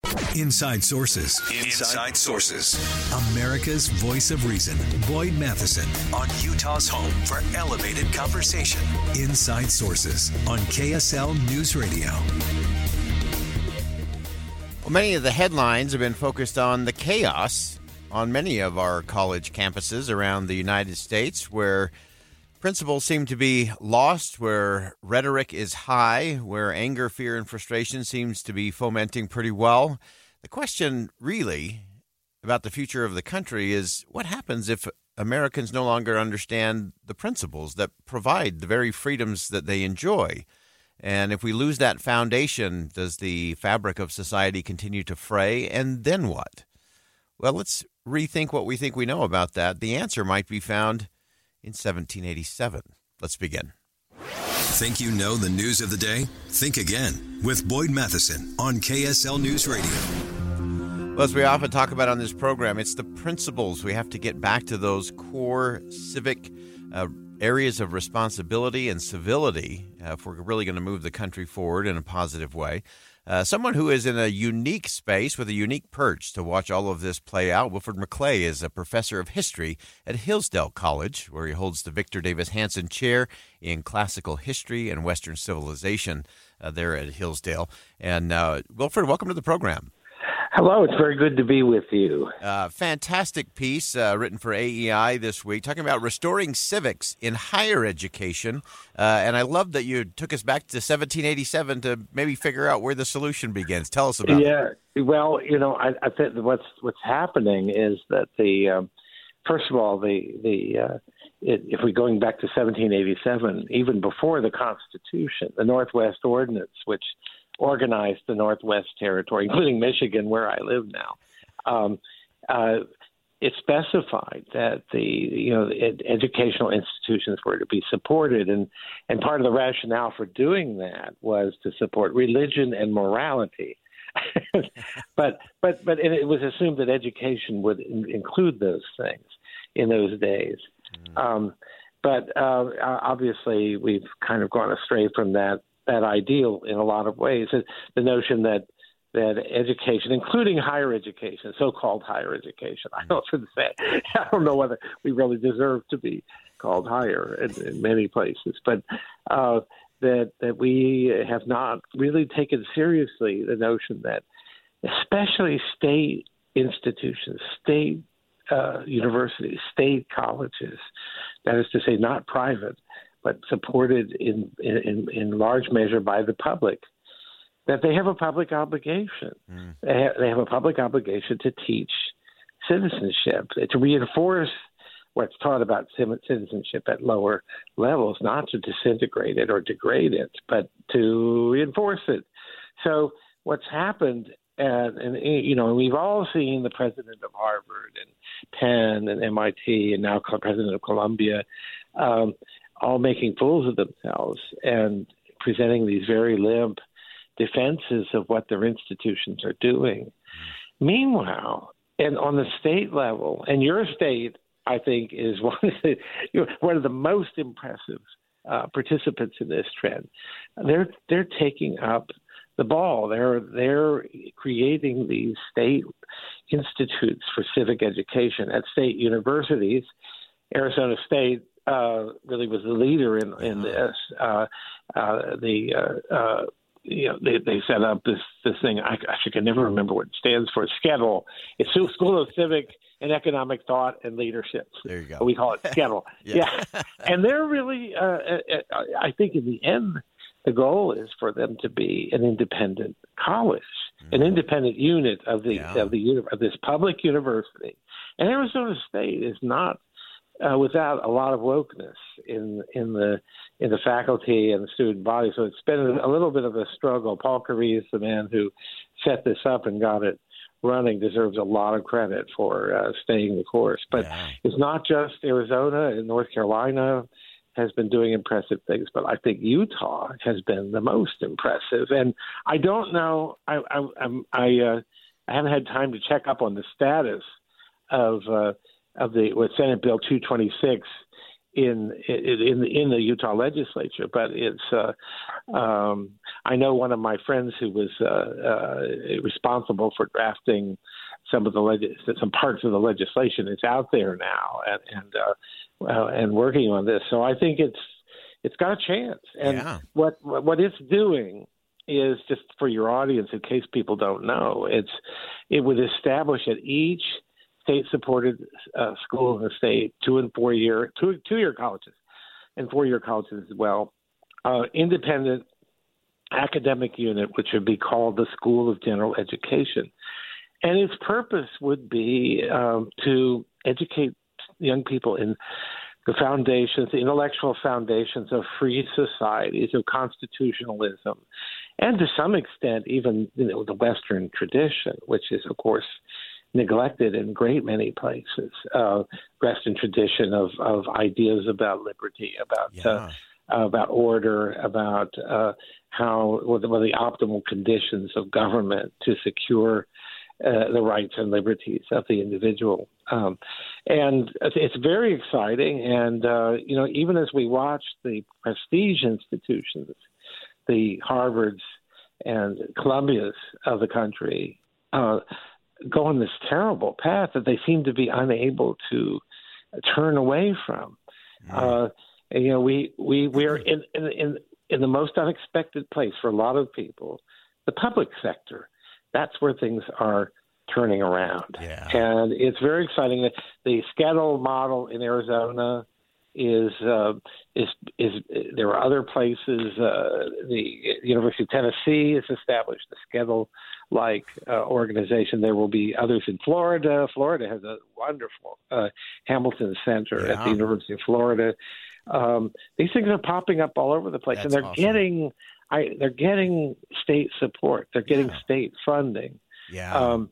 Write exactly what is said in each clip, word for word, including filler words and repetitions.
Inside Sources. Inside Sources. America's voice of reason. Boyd Matheson on Utah's home for elevated conversation. Inside Sources on K S L News Radio. Well, many of the headlines have been focused on the chaos on many of our college campuses around the United States, where principles seem to be lost, where rhetoric is high, where anger, fear, and frustration seems to be fomenting pretty well. The question really about the future of the country is what happens if Americans no longer understand the principles that provide the very freedoms that they enjoy? And if we lose that foundation, does the fabric of society continue to fray? And then what? Well, let's rethink what we think we know about that. The answer might be found in seventeen eighty-seven. Let's begin. Think you know the news of the day? Think again with Boyd Matheson on K S L News Radio. Well, as we often talk about on this program, it's the principles. We have to get back to those core civic uh, areas of responsibility and civility uh, if we're really going to move the country forward in a positive way. Uh, someone who is in a unique space with a unique perch to watch all of this play out, Wilfred McClay is a professor of history at Hillsdale College, where he holds the Victor Davis Hanson Chair in Classical History and Western Civilization uh, there at Hillsdale. And uh, Wilfred, welcome to the program. Hello, it's very good to be with you. Uh, fantastic piece uh, written for A E I this week, talking about restoring civics in higher education. Uh, and I love that you took us back to seventeen eighty-seven to maybe figure out where the solution begins. Tell us about yeah, it. Yeah, well, you know, I, I think what's what's happening is that the um, first of all, the the uh, it, if we're going back to seventeen eighty-seven, even before the Constitution, the Northwest Ordinance, which organized the Northwest Territory, including Michigan, where I live now. Um, uh, it specified that the you know ed- educational institutions were to be supported, and and part of the rationale for doing that was to support religion and morality. but but but it was assumed that education would in- include those things in those days. Mm. Um, but uh, obviously, we've kind of gone astray from that. that ideal in a lot of ways. The notion that that education, including higher education, so-called higher education, I don't say, I don't know whether we really deserve to be called higher in, in many places, but uh, that that we have not really taken seriously the notion that especially state institutions, state uh, universities, state colleges, that is to say, not private, but supported in, in in large measure by the public, that they have a public obligation. Mm. They, have, they have a public obligation to teach citizenship, to reinforce what's taught about citizenship at lower levels, not to disintegrate it or degrade it, but to reinforce it. So what's happened, and, and you know, we've all seen the president of Harvard and Penn and M I T and now president of Columbia, um, all making fools of themselves and presenting these very limp defenses of what their institutions are doing. Meanwhile, and on the state level, and your state, I think, is one of the, you know, one of the most impressive uh, participants in this trend. They're they're taking up the ball. They're they're creating these state institutes for civic education at state universities. Arizona State Uh, really was the leader in in this. Uh, uh, the uh, uh, you know they, they set up this this thing. I actually can never remember what it stands for. SCETL. It's School of Civic and Economic Thought and Leadership. There you go. We call it SCETL. yeah. yeah, and they're really. Uh, I think in the end, the goal is for them to be an independent college, mm. an independent unit of the yeah. of the of this public university. And Arizona State is not. Uh, without a lot of wokeness in in the in the faculty and the student body, so it's been a, a little bit of a struggle. Paul Carese, the man who set this up and got it running, deserves a lot of credit for uh, staying the course. But yeah. It's not just Arizona and North Carolina has been doing impressive things, but I think Utah has been the most impressive. And I don't know, I I I'm, I, uh, I haven't had time to check up on the status of. Uh, of the with Senate Bill two twenty-six in in the in the Utah legislature, but it's. Uh, um, I know one of my friends who was uh, uh, responsible for drafting some of the leg- some parts of the legislation. It's out there now, and and uh, uh, and working on this. So I think it's it's got a chance. And yeah. what what it's doing is, just for your audience, in case people don't know, it's it would establish at each state-supported uh, school in the state, two and four-year, two two-year colleges, and four-year colleges as well, uh, independent academic unit, which would be called the School of General Education, and its purpose would be um, to educate young people in the foundations, the intellectual foundations of free societies, of constitutionalism, and to some extent even, you know, the Western tradition, which is, of course, neglected in a great many places. Uh, Western tradition of, of ideas about liberty, about yeah. uh, about order, about uh, how what are the optimal conditions of government to secure uh, the rights and liberties of the individual. Um, and it's very exciting. And, uh, you know, even as we watch the prestige institutions, the Harvards and Columbias of the country, uh, go on this terrible path that they seem to be unable to turn away from. Mm. Uh, and, you know, we, we, we're in, in, in, in the most unexpected place for a lot of people, the public sector. That's where things are turning around. Yeah. And it's very exciting. The schedule model in Arizona is, uh, is, is, there are other places. Uh, the University of Tennessee has established a schedule like uh, organization. There will be others in Florida. Florida has a wonderful uh, Hamilton Center yeah. at the University of Florida. Um, these things are popping up all over the place, That's and they're awesome. getting, I, they're getting state support. They're getting yeah. state funding. Yeah. Um,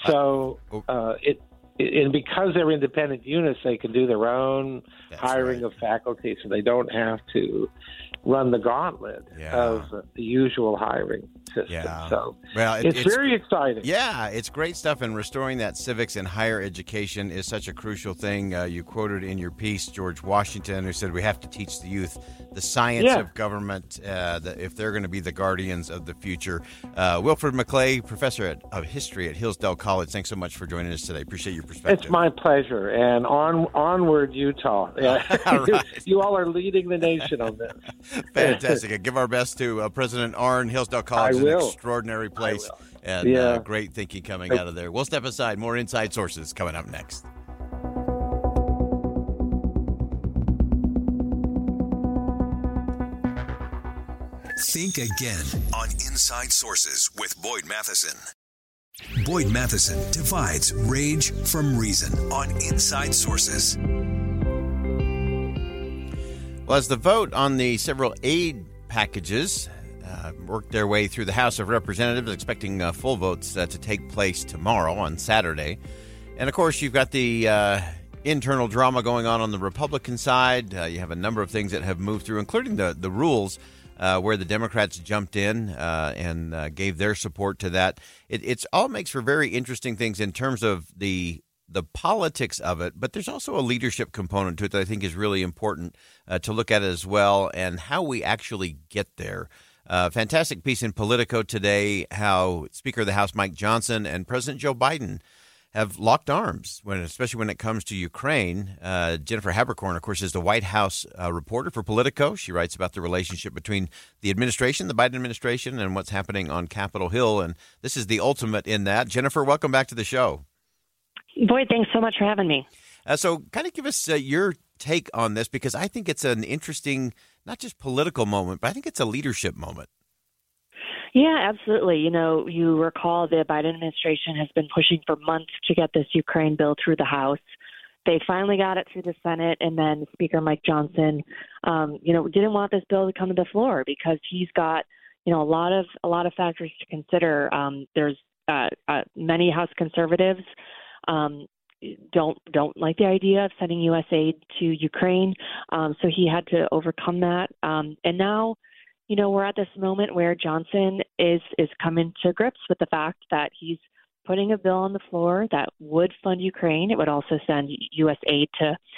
so uh, it, it, and because they're independent units, they can do their own That's hiring right. of faculty, so they don't have to run the gauntlet yeah. of the usual hiring system. Yeah. So well, it, it's, it's very exciting. Yeah, it's great stuff, and restoring that civics in higher education is such a crucial thing. Uh, you quoted in your piece George Washington, who said we have to teach the youth the science yeah. of government uh, the, if they're going to be the guardians of the future. Uh, Wilfred McClay, professor at, of history at Hillsdale College, thanks so much for joining us today. Appreciate your perspective. It's my pleasure, and on onward, Utah. Yeah. all right. you, you all are leading the nation on this. Fantastic. I give our best to uh, President Arnn. Hillsdale College is an extraordinary place, and yeah. uh, great thinking coming out of there. We'll step aside. More Inside Sources coming up next. Think again on Inside Sources with Boyd Matheson. Boyd Matheson divides rage from reason on Inside Sources. Well, as the vote on the several aid packages uh, worked their way through the House of Representatives, expecting uh, full votes uh, to take place tomorrow on Saturday. And, of course, you've got the uh, internal drama going on on the Republican side. Uh, you have a number of things that have moved through, including the, the rules uh, where the Democrats jumped in uh, and uh, gave their support to that. It it's all makes for very interesting things in terms of the the politics of it, but there's also a leadership component to it that I think is really important uh, to look at as well, and how we actually get there. Uh, fantastic piece in Politico today, how Speaker of the House Mike Johnson and President Joe Biden have locked arms, when, especially when it comes to Ukraine. Uh, Jennifer Haberkorn, of course, is the White House uh, reporter for Politico. She writes about the relationship between the administration, the Biden administration, and what's happening on Capitol Hill, and this is the ultimate in that. Jennifer, welcome back to the show. Boyd, thanks so much for having me. Uh, so kind of give us uh, your take on this, because I think it's an interesting, not just political moment, but I think it's a leadership moment. Yeah, absolutely. You know, you recall the Biden administration has been pushing for months to get this Ukraine bill through the House. They finally got it through the Senate, and then Speaker Mike Johnson, um, you know, didn't want this bill to come to the floor because he's got, you know, a lot of a lot of factors to consider. Um, there's uh, uh, many House conservatives Um, don't don't like the idea of sending U S aid to Ukraine, um, so he had to overcome that. Um, and now, you know, we're at this moment where Johnson is is coming to grips with the fact that he's putting a bill on the floor that would fund Ukraine. It would also send U S aid to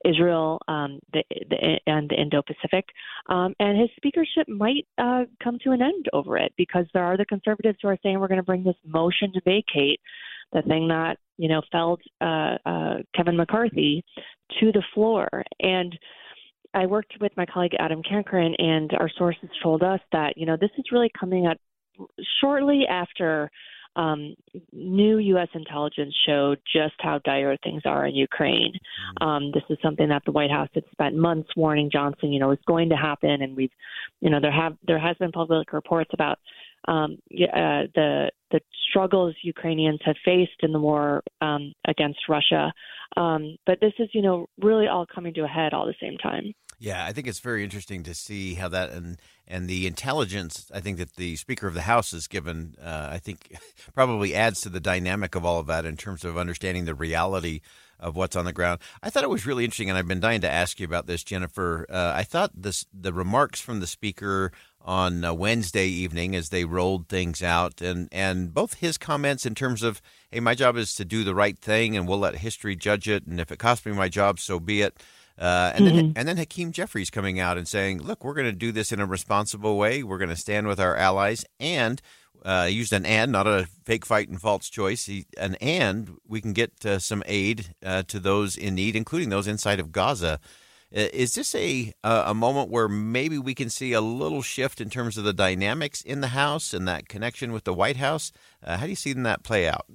Israel um, the, the, and the Indo-Pacific. Um, and his speakership might uh, come to an end over it because there are the conservatives who are saying we're going to bring this motion to vacate, the thing that, you know, felled uh, uh, Kevin McCarthy to the floor. And I worked with my colleague Adam Cankren, and our sources told us that, you know, this is really coming at shortly after um, new U S intelligence showed just how dire things are in Ukraine. Um, this is something that the White House had spent months warning Johnson, you know, is going to happen. And we've, you know, there have there has been public reports about um, uh, the the struggles Ukrainians have faced in the war um, against Russia. Um, but this is, you know, really all coming to a head all at the same time. Yeah, I think it's very interesting to see how that and and the intelligence I think that the Speaker of the House has given, uh, I think probably adds to the dynamic of all of that in terms of understanding the reality of what's on the ground. I thought it was really interesting, and I've been dying to ask you about this, Jennifer. Uh, I thought this the remarks from the Speaker on uh, Wednesday evening as they rolled things out, and, and both his comments in terms of, hey, my job is to do the right thing, and we'll let history judge it, and if it costs me my job, so be it. Uh, and mm-hmm. then and then Hakeem Jeffries coming out and saying, look, we're going to do this in a responsible way. We're going to stand with our allies. And uh, he used an and, not a fake fight and false choice. He, an and we can get uh, some aid uh, to those in need, including those inside of Gaza. Uh, is this a uh, a moment where maybe we can see a little shift in terms of the dynamics in the House and that connection with the White House? Uh, how do you see that play out?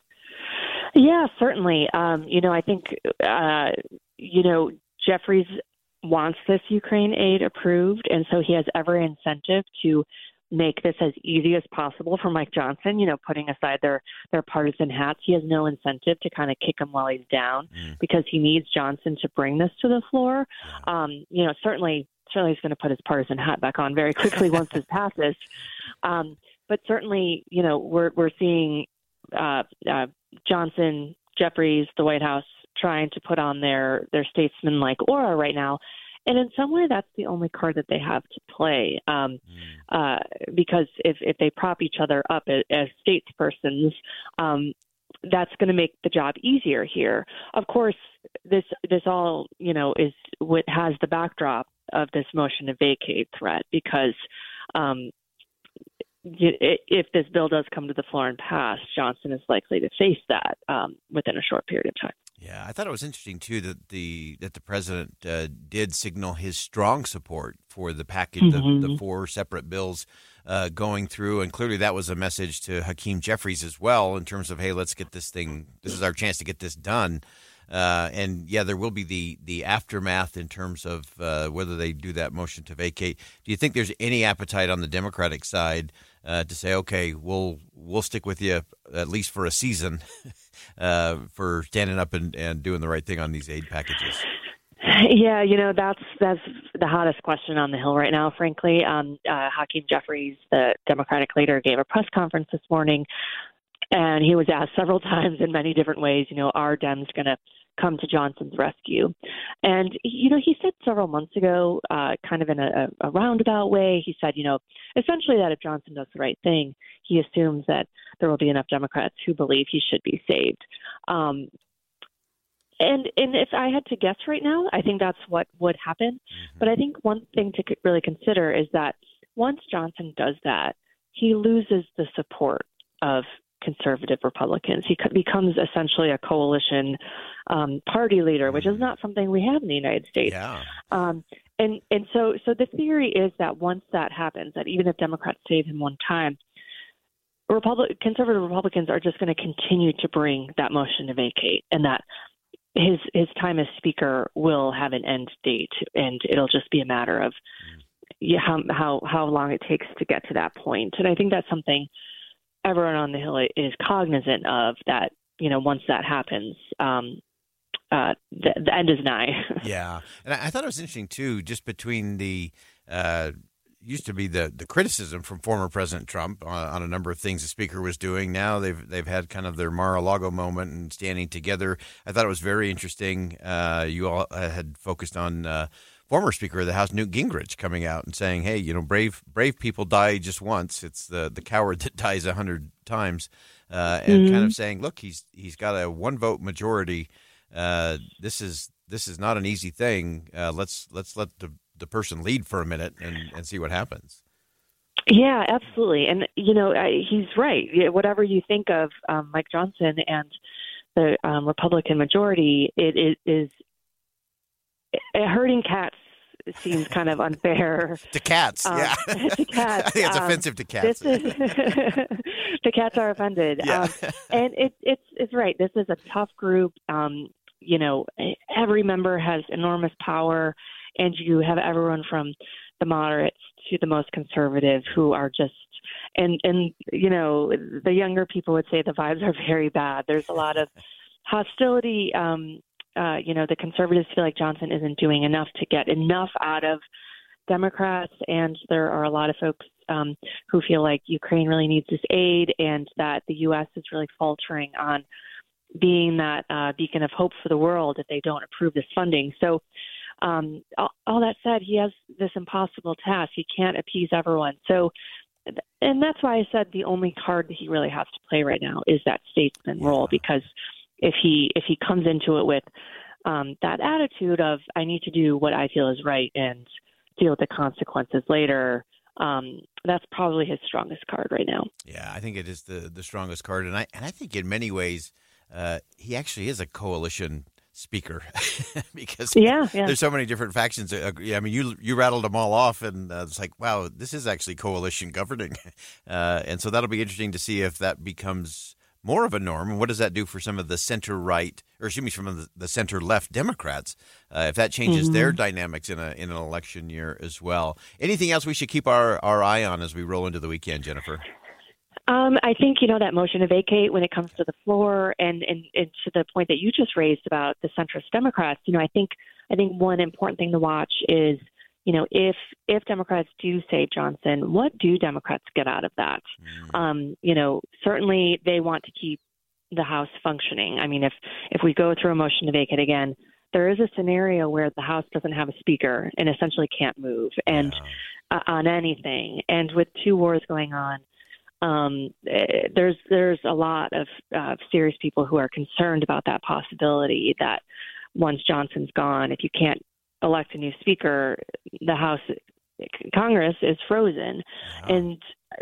Yeah, certainly. Um, you know, I think, uh, you know, Jeffries wants this Ukraine aid approved, and so he has every incentive to make this as easy as possible for Mike Johnson, you know, putting aside their, their partisan hats. He has no incentive to kind of kick him while he's down mm. because he needs Johnson to bring this to the floor. Um, you know, certainly, certainly he's going to put his partisan hat back on very quickly once this passes. Um, but certainly, you know, we're, we're seeing uh, uh, Johnson, Jeffries, the White House, trying to put on their, their statesman-like aura right now. And in some way, that's the only card that they have to play, um, mm. uh, because if, if they prop each other up as, as statespersons, um, that's going to make the job easier here. Of course, this this all, you know, is what has the backdrop of this motion to vacate threat, because um, if this bill does come to the floor and pass, Johnson is likely to face that um, within a short period of time. Yeah, I thought it was interesting too that the that the president uh, did signal his strong support for the package, mm-hmm. the, the four separate bills uh, going through, and clearly that was a message to Hakeem Jeffries as well in terms of, hey, let's get this thing. This is our chance to get this done. Uh, and yeah, there will be the the aftermath in terms of uh, whether they do that motion to vacate. Do you think there's any appetite on the Democratic side uh, to say, okay, we'll we'll stick with you at least for a season uh, for standing up and, and doing the right thing on these aid packages? Yeah, you know, that's that's the hottest question on the Hill right now, frankly. Um, uh, Hakeem Jeffries, the Democratic leader, gave a press conference this morning, and he was asked several times in many different ways, you know, are Dems going to come to Johnson's rescue? And, you know, he said several months ago, uh, kind of in a, a roundabout way, he said, you know, essentially that if Johnson does the right thing, he assumes that there will be enough Democrats who believe he should be saved. Um, and and if I had to guess right now, I think that's what would happen. But I think one thing to really consider is that once Johnson does that, he loses the support of conservative Republicans. He becomes essentially a coalition um, party leader, which is not something we have in the United States. Yeah. Um, and and so so the theory is that once that happens, that even if Democrats save him one time, Republic, conservative Republicans are just going to continue to bring that motion to vacate, and that his his time as Speaker will have an end date, and it'll just be a matter of yeah, how how how long it takes to get to that point. And I think that's something everyone on the Hill is cognizant of, that, you know, once that happens, um, uh, the, the end is nigh. Yeah. And I, I thought it was interesting, too, just between the uh, used to be the, the criticism from former President Trump on, on a number of things the Speaker was doing. Now they've they've had kind of their Mar-a-Lago moment and standing together. I thought it was very interesting. Uh, you all had focused on uh, former Speaker of the House, Newt Gingrich, coming out and saying, hey, you know, brave brave people die just once. It's the, the coward that dies a hundred times. Uh, and mm-hmm. kind of saying, look, he's he's got a one vote majority. Uh, this is this is not an easy thing. Uh, let's let's let the, the person lead for a minute and, and see what happens. Yeah, absolutely. And, you know, I, he's right. Whatever you think of um, Mike Johnson and the um, Republican majority, it, it is it, herding cats seems kind of unfair. To cats, um, yeah. To cats. I think it's um, offensive to cats. This is, the cats are offended. Yeah. Um, and it, it's it's right. This is a tough group. Um, you know, every member has enormous power, and you have everyone from the moderates to the most conservative who are just, and, and you know, the younger people would say the vibes are very bad. There's a lot of hostility. Um, uh, you know, the conservatives feel like Johnson isn't doing enough to get enough out of Democrats, and there are a lot of folks um, who feel like Ukraine really needs this aid and that the U S is really faltering on being that uh, beacon of hope for the world if they don't approve this funding. So um, all, all that said, he has this impossible task. He can't appease everyone. So, and that's why I said the only card that he really has to play right now is that statesman yeah. role, because if he if he comes into it with um, that attitude of I need to do what I feel is right and deal with the consequences later, um, that's probably his strongest card right now. Yeah, I think it is the, the strongest card, and I and I think in many ways uh, he actually is a coalition speaker because yeah, yeah. there's so many different factions. I mean, you you rattled them all off, and uh, it's like, wow, this is actually coalition governing, uh, and so that'll be interesting to see if that becomes more of a norm. And what does that do for some of the center right, or excuse me, from the, the center left Democrats? Uh, if that changes mm-hmm. their dynamics in a in an election year as well. Anything else we should keep our, our eye on as we roll into the weekend, Jennifer? Um, I think, you know, that motion to vacate when it comes to the floor and, and, and to the point that you just raised about the centrist Democrats, you know, I think I think one important thing to watch is, you know, if if Democrats do save Johnson, what do Democrats get out of that? Mm. Um, you know, certainly they want to keep the House functioning. I mean, if if we go through a motion to vacate again, there is a scenario where the House doesn't have a speaker and essentially can't move and yeah. uh, on anything. And with two wars going on, um, there's there's a lot of uh, serious people who are concerned about that possibility that once Johnson's gone, if you can't elect a new speaker, the House, Congress is frozen. Yeah. And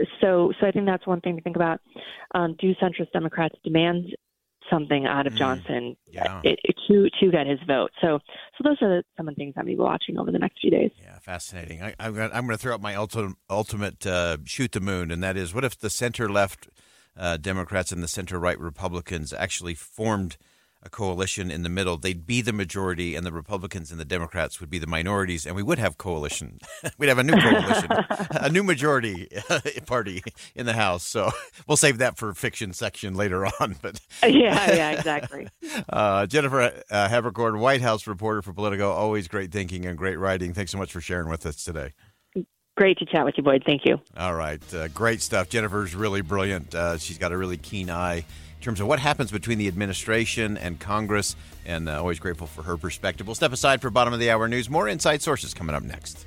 so so I think that's one thing to think about. Um, do centrist Democrats demand something out of Johnson mm, yeah. it, it, to to get his vote? So so those are some of the things I'm going to be watching over the next few days. Yeah, fascinating. I, I'm going I'm to throw out my ultimate, ultimate uh, shoot the moon, and that is, what if the center-left uh, Democrats and the center-right Republicans actually formed a coalition in the middle? They'd be the majority, and the Republicans and the Democrats would be the minorities, and we would have coalition. We'd have a new coalition, a new majority party in the House. So we'll save that for fiction section later on. But yeah, yeah, exactly. uh, Jennifer uh, Havercorn, White House reporter for Politico, always great thinking and great writing. Thanks so much for sharing with us today. Great to chat with you, Boyd. Thank you. All right. Uh, great stuff. Jennifer's really brilliant. Uh, she's got a really keen eye in terms of what happens between the administration and Congress, and uh, always grateful for her perspective. We'll step aside for bottom of the hour news. More Inside Sources coming up next.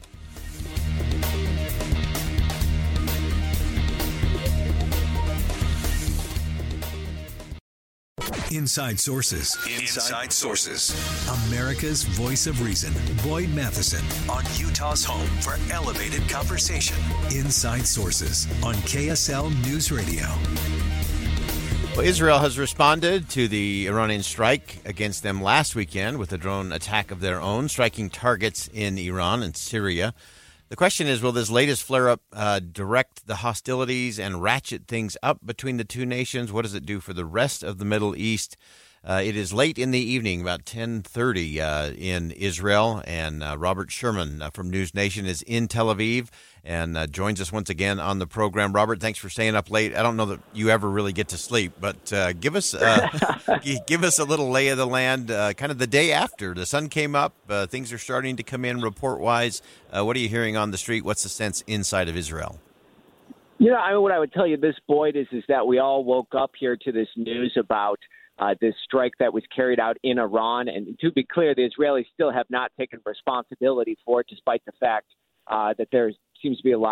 Inside Sources. Inside Sources. America's voice of reason. Boyd Matheson on Utah's home for elevated conversation. Inside Sources on K S L News Radio. Well, Israel has responded to the Iranian strike against them last weekend with a drone attack of their own, striking targets in Iran and Syria. The question is, will this latest flare-up uh, direct the hostilities and ratchet things up between the two nations? What does it do for the rest of the Middle East? Uh, it is late in the evening, about ten thirty uh, in Israel, and uh, Robert Sherman uh, from News Nation is in Tel Aviv and uh, joins us once again on the program. Robert, thanks for staying up late. I don't know that you ever really get to sleep, but uh, give us uh, give us a little lay of the land, uh, kind of the day after. The sun came up, uh, things are starting to come in report-wise. Uh, what are you hearing on the street? What's the sense inside of Israel? You know, I mean, what I would tell you, this, Boyd, is, is that we all woke up here to this news about Uh, this strike that was carried out in Iran. And to be clear, the Israelis still have not taken responsibility for it, despite the fact uh, that there seems to be a lot of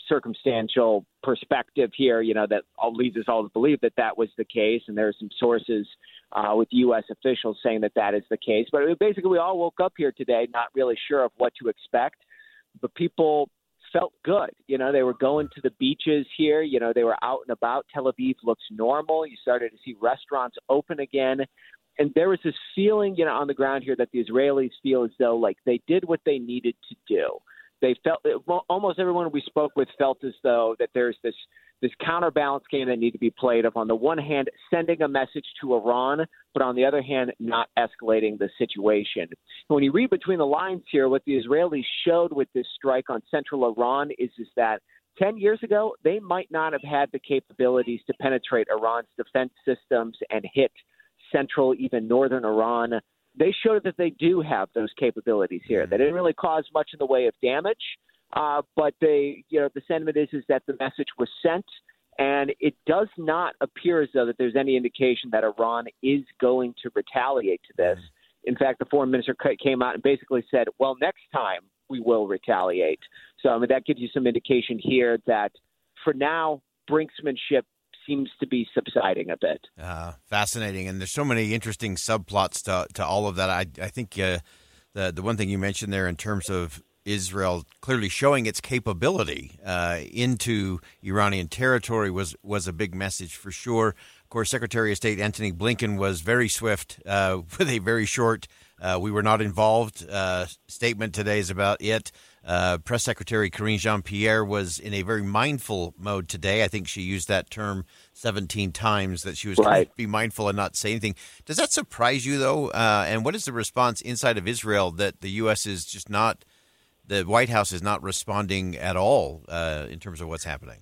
circumstantial perspective here, you know, that all leads us all to believe that that was the case. And there are some sources uh, with U S officials saying that that is the case. But basically, we all woke up here today not really sure of what to expect. But people felt good. You know, they were going to the beaches here. You know, they were out and about. Tel Aviv looks normal. You started to see restaurants open again. And there was this feeling, you know, on the ground here that the Israelis feel as though, like, they did what they needed to do. They felt well, almost everyone we spoke with felt as though that there's this this counterbalance game that needed to be played of, on the one hand, sending a message to Iran, but on the other hand, not escalating the situation. And when you read between the lines here, what the Israelis showed with this strike on central Iran is, is that ten years ago, they might not have had the capabilities to penetrate Iran's defense systems and hit central, even northern Iran. They showed that they do have those capabilities here. They didn't really cause much in the way of damage, uh, but they, you know, the sentiment is is that the message was sent, and it does not appear as though that there's any indication that Iran is going to retaliate to this. In fact, the foreign minister came out and basically said, "Well, next time we will retaliate." So, I mean, that gives you some indication here that, for now, brinksmanship seems to be subsiding a bit. Uh, fascinating. And there's so many interesting subplots to, to all of that. I, I think uh, the, the one thing you mentioned there in terms of Israel clearly showing its capability uh, into Iranian territory was, was a big message for sure. Of course, Secretary of State Antony Blinken was very swift uh, with a very short, uh, we were not involved uh, statement today is about it. Uh, Press Secretary Karine Jean-Pierre was in a very mindful mode today. I think she used that term seventeen times, that she was right. trying to be mindful and not say anything. Does that surprise you, though? Uh, and what is the response inside of Israel that the U S is just not, the White House is not responding at all uh, in terms of what's happening?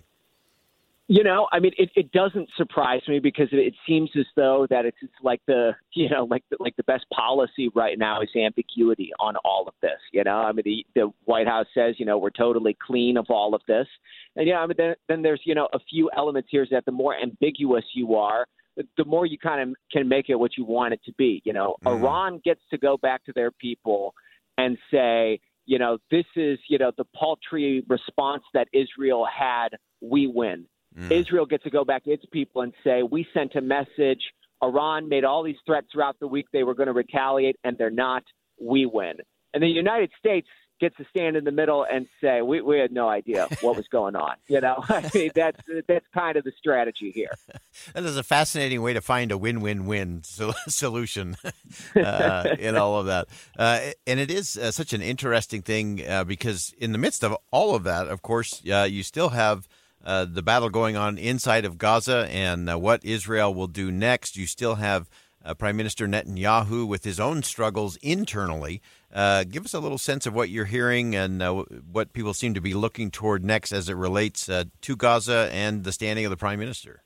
You know, I mean, it, it doesn't surprise me because it, it seems as though that it's, it's like the, you know, like the, like the best policy right now is ambiguity on all of this. You know, I mean, the, the White House says, you know, we're totally clean of all of this. And, yeah, I mean, then, then there's, you know, a few elements here is that the more ambiguous you are, the, the more you kind of can make it what you want it to be. You know, mm. Iran gets to go back to their people and say, you know, this is, you know, the paltry response that Israel had, we win. Mm. Israel gets to go back to its people and say, we sent a message. Iran made all these threats throughout the week. They were going to retaliate, and they're not. We win. And the United States gets to stand in the middle and say, we, we had no idea what was going on. You know, I mean, that's, that's kind of the strategy here. That is a fascinating way to find a win-win-win so- solution uh, in all of that. Uh, and it is uh, such an interesting thing uh, because in the midst of all of that, of course, uh, you still have Uh, the battle going on inside of Gaza and uh, what Israel will do next. You still have uh, Prime Minister Netanyahu with his own struggles internally. Uh, give us a little sense of what you're hearing and uh, what people seem to be looking toward next as it relates uh, to Gaza and the standing of the Prime Minister.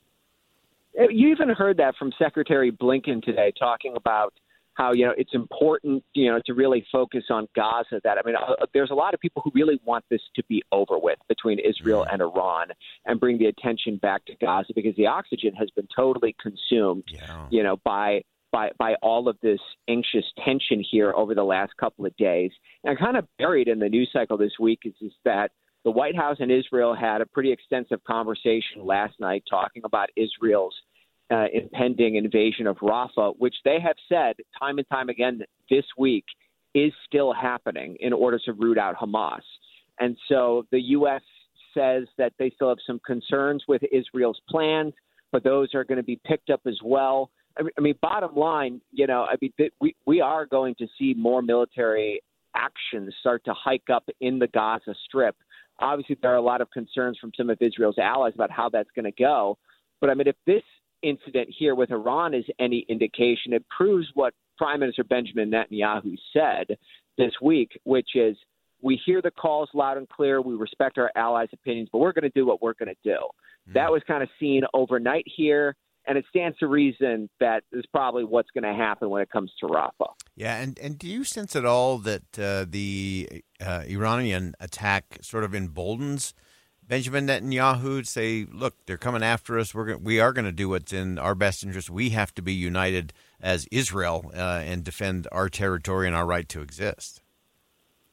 You even heard that from Secretary Blinken today, talking about how, you know, it's important, you know, to really focus on Gaza. That, I mean, uh, there's a lot of people who really want this to be over with between Israel and Iran and bring the attention back to Gaza because the oxygen has been totally consumed, yeah. you know, by by by all of this anxious tension here over the last couple of days. And kind of buried in the news cycle this week is, is that the White House and Israel had a pretty extensive conversation last night talking about Israel's Uh, impending invasion of Rafah, which they have said time and time again this week is still happening in order to root out Hamas. And so the U S says that they still have some concerns with Israel's plans, but those are going to be picked up as well. I mean, I mean bottom line, you know, I mean, th- we, we are going to see more military actions start to hike up in the Gaza Strip. Obviously, there are a lot of concerns from some of Israel's allies about how that's going to go. But I mean, if this incident here with Iran is any indication, it proves what Prime Minister Benjamin Netanyahu said this week, which is we hear the calls loud and clear. We respect our allies' opinions, but we're going to do what we're going to do. Mm. That was kind of seen overnight here, and it stands to reason that is probably what's going to happen when it comes to Rafah. Yeah, and, and do you sense at all that uh, the uh, Iranian attack sort of emboldens Benjamin Netanyahu to say, look, they're coming after us. We're going, we are going to do what's in our best interest. We have to be united as Israel uh, and defend our territory and our right to exist.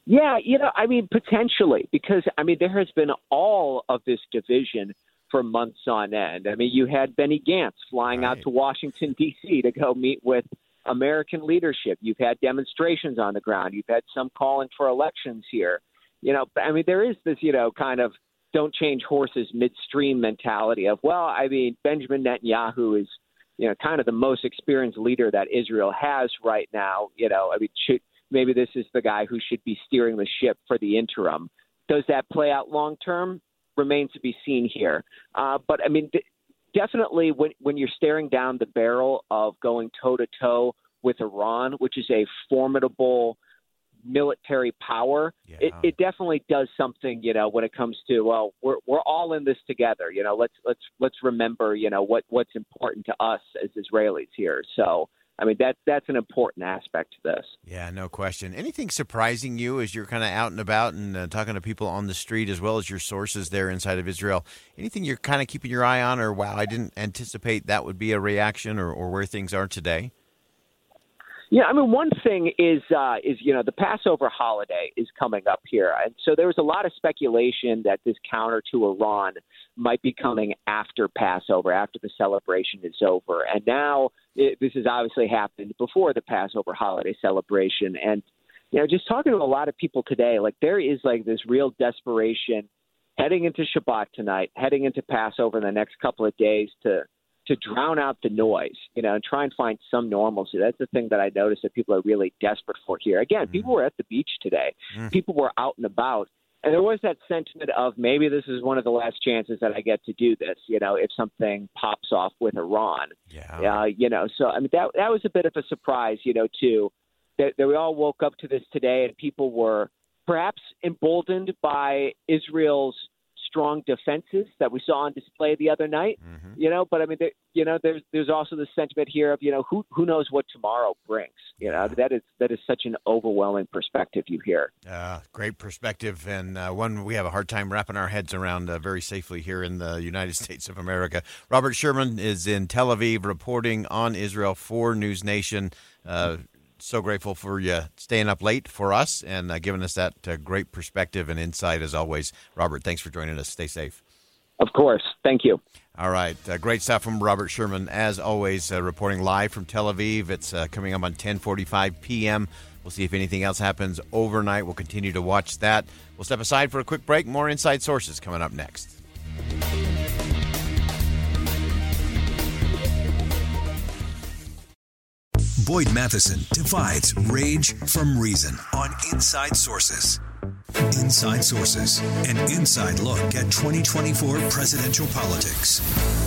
Yeah, you know, I mean, potentially, because, I mean, there has been all of this division for months on end. I mean, you had Benny Gantz flying right. out to Washington, D C to go meet with American leadership. You've had demonstrations on the ground. You've had some calling for elections here. You know, I mean, there is this, you know, kind of don't change horses midstream mentality of, well, I mean, Benjamin Netanyahu is, you know, kind of the most experienced leader that Israel has right now. You know, I mean, should, maybe this is the guy who should be steering the ship for the interim. Does that play out long term? Remains to be seen here. Uh, but, I mean, th- definitely when, when you're staring down the barrel of going toe-to-toe with Iran, which is a formidable military power, yeah. it, it definitely does something, you know, when it comes to, well, we're we're all in this together. You know, let's let's let's remember, you know, what, what's important to us as Israelis here. So, I mean, that that's an important aspect to this. Yeah, no question. Anything surprising you as you're kind of out and about and uh, talking to people on the street as well as your sources there inside of Israel? Anything you're kind of keeping your eye on or, wow, I didn't anticipate that would be a reaction or, or where things are today? Yeah, I mean, one thing is, uh, is you know, the Passover holiday is coming up here. And so there was a lot of speculation that this counter to Iran might be coming after Passover, after the celebration is over. And now it, this has obviously happened before the Passover holiday celebration. And, you know, just talking to a lot of people today, like there is like this real desperation heading into Shabbat tonight, heading into Passover in the next couple of days to to drown out the noise, you know, and try and find some normalcy. That's the thing that I noticed that people are really desperate for here. Again, mm-hmm. people were at the beach today. Mm-hmm. People were out and about. And there was that sentiment of maybe this is one of the last chances that I get to do this, you know, if something pops off with Iran. Yeah. Uh, you know, so, I mean, that that was a bit of a surprise, you know, too, that, that we all woke up to this today and people were perhaps emboldened by Israel's strong defenses that we saw on display the other night, mm-hmm. you know, but I mean, there, you know, there's, there's also the sentiment here of, you know, who, who knows what tomorrow brings, you know, that is, that is such an overwhelming perspective you hear. Uh, great perspective. And uh, one we have a hard time wrapping our heads around uh, very safely here in the United States of America. Robert Sherman is in Tel Aviv reporting on Israel for News Nation. Uh, So grateful for you staying up late for us and uh, giving us that uh, great perspective and insight as always. Robert, thanks for joining us. Stay safe. Of course. Thank you. All right. Uh, great stuff from Robert Sherman, as always, uh, reporting live from Tel Aviv. It's uh, coming up on ten forty-five p.m. We'll see if anything else happens overnight. We'll continue to watch that. We'll step aside for a quick break. More Inside Sources coming up next. Boyd Matheson divides rage from reason on Inside Sources. Inside Sources, an inside look at twenty twenty-four presidential politics.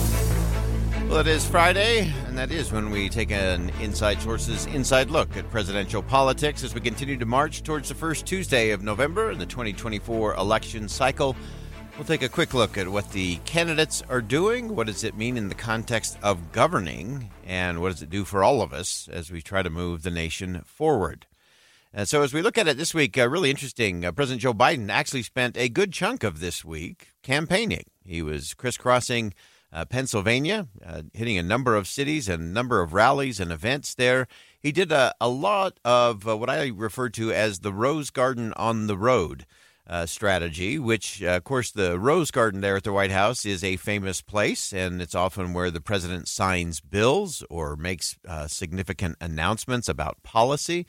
Well, it is Friday, and that is when we take an Inside Sources inside look at presidential politics as we continue to march towards the first Tuesday of November in the twenty twenty-four election cycle. We'll take a quick look at what the candidates are doing. What does it mean in the context of governing? And what does it do for all of us as we try to move the nation forward? And so as we look at it this week, uh, really interesting, uh, President Joe Biden actually spent a good chunk of this week campaigning. He was crisscrossing uh, Pennsylvania, uh, hitting a number of cities and a number of rallies and events there. He did a, a lot of uh, what I refer to as the Rose Garden on the road. Uh, strategy, which, uh, of course, the Rose Garden there at the White House is a famous place, and it's often where the president signs bills or makes uh, significant announcements about policy,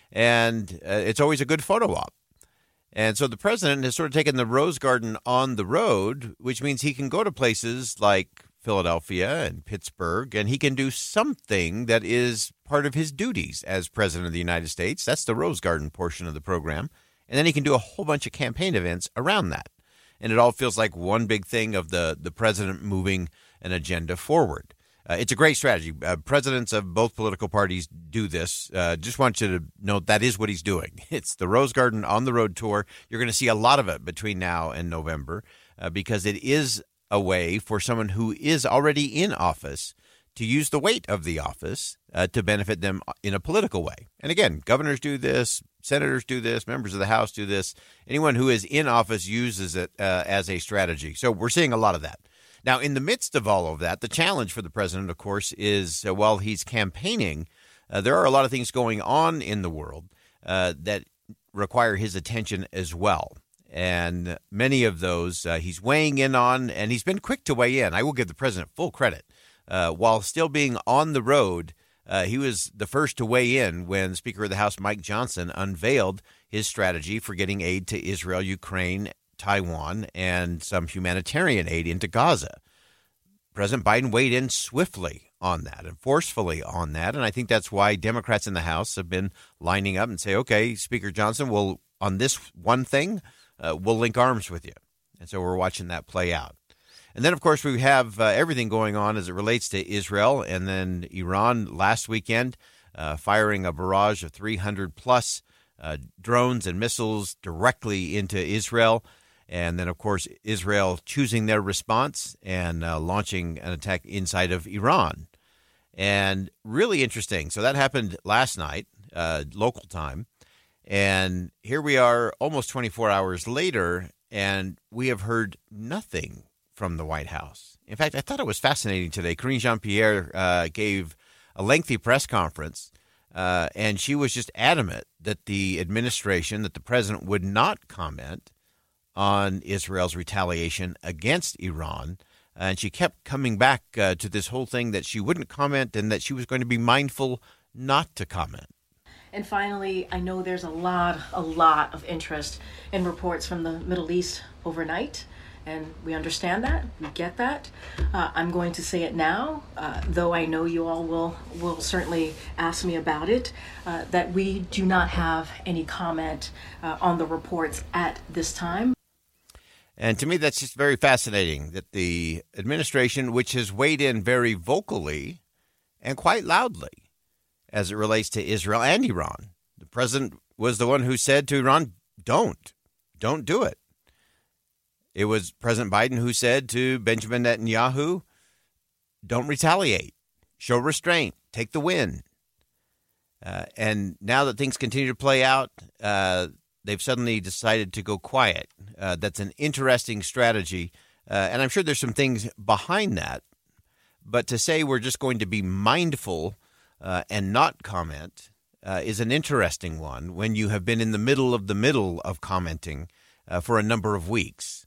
and uh, it's always a good photo op. And so the president has sort of taken the Rose Garden on the road, which means he can go to places like Philadelphia and Pittsburgh, and he can do something that is part of his duties as president of the United States. That's the Rose Garden portion of the program. And then he can do a whole bunch of campaign events around that. And it all feels like one big thing of the, the president moving an agenda forward. Uh, it's a great strategy. Uh, presidents of both political parties do this. Uh, just want you to know that is what he's doing. It's the Rose Garden on the road tour. You're going to see a lot of it between now and November uh, because it is a way for someone who is already in office to use the weight of the office uh, to benefit them in a political way. And again, governors do this, senators do this, members of the House do this. Anyone who is in office uses it uh, as a strategy. So we're seeing a lot of that. Now, in the midst of all of that, the challenge for the president, of course, is uh, while he's campaigning, uh, there are a lot of things going on in the world uh, that require his attention as well. And many of those uh, he's weighing in on, and he's been quick to weigh in. I will give the president full credit. Uh, while still being on the road, uh, he was the first to weigh in when Speaker of the House Mike Johnson unveiled his strategy for getting aid to Israel, Ukraine, Taiwan, and some humanitarian aid into Gaza. President Biden weighed in swiftly on that and forcefully on that, and I think that's why Democrats in the House have been lining up and say, okay, Speaker Johnson, will on this one thing, uh, we'll link arms with you. And so we're watching that play out. And then, of course, we have uh, everything going on as it relates to Israel and then Iran last weekend, uh, firing a barrage of three hundred plus uh, drones and missiles directly into Israel. And then, of course, Israel choosing their response and uh, launching an attack inside of Iran. And really interesting. So that happened last night, uh, local time. And here we are almost twenty-four hours later, and we have heard nothing from the White House. In fact, I thought it was fascinating today. Karine Jean-Pierre uh, gave a lengthy press conference, uh, and she was just adamant that the administration, that the president would not comment on Israel's retaliation against Iran. And she kept coming back uh, to this whole thing that she wouldn't comment and that she was going to be mindful not to comment. And finally, I know there's a lot, a lot of interest in reports from the Middle East overnight. And we understand that, we get that. Uh, I'm going to say it now, uh, though I know you all will, will certainly ask me about it, uh, that we do not have any comment uh, on the reports at this time. And to me, that's just very fascinating that the administration, which has weighed in very vocally and quite loudly as it relates to Israel and Iran, the president was the one who said to Iran, don't, don't do it. It was President Biden who said to Benjamin Netanyahu, don't retaliate, show restraint, take the win. Uh, and now that things continue to play out, uh, they've suddenly decided to go quiet. Uh, that's an interesting strategy. Uh, and I'm sure there's some things behind that. But to say we're just going to be mindful uh, and not comment uh, is an interesting one when you have been in the middle of the middle of commenting uh, for a number of weeks.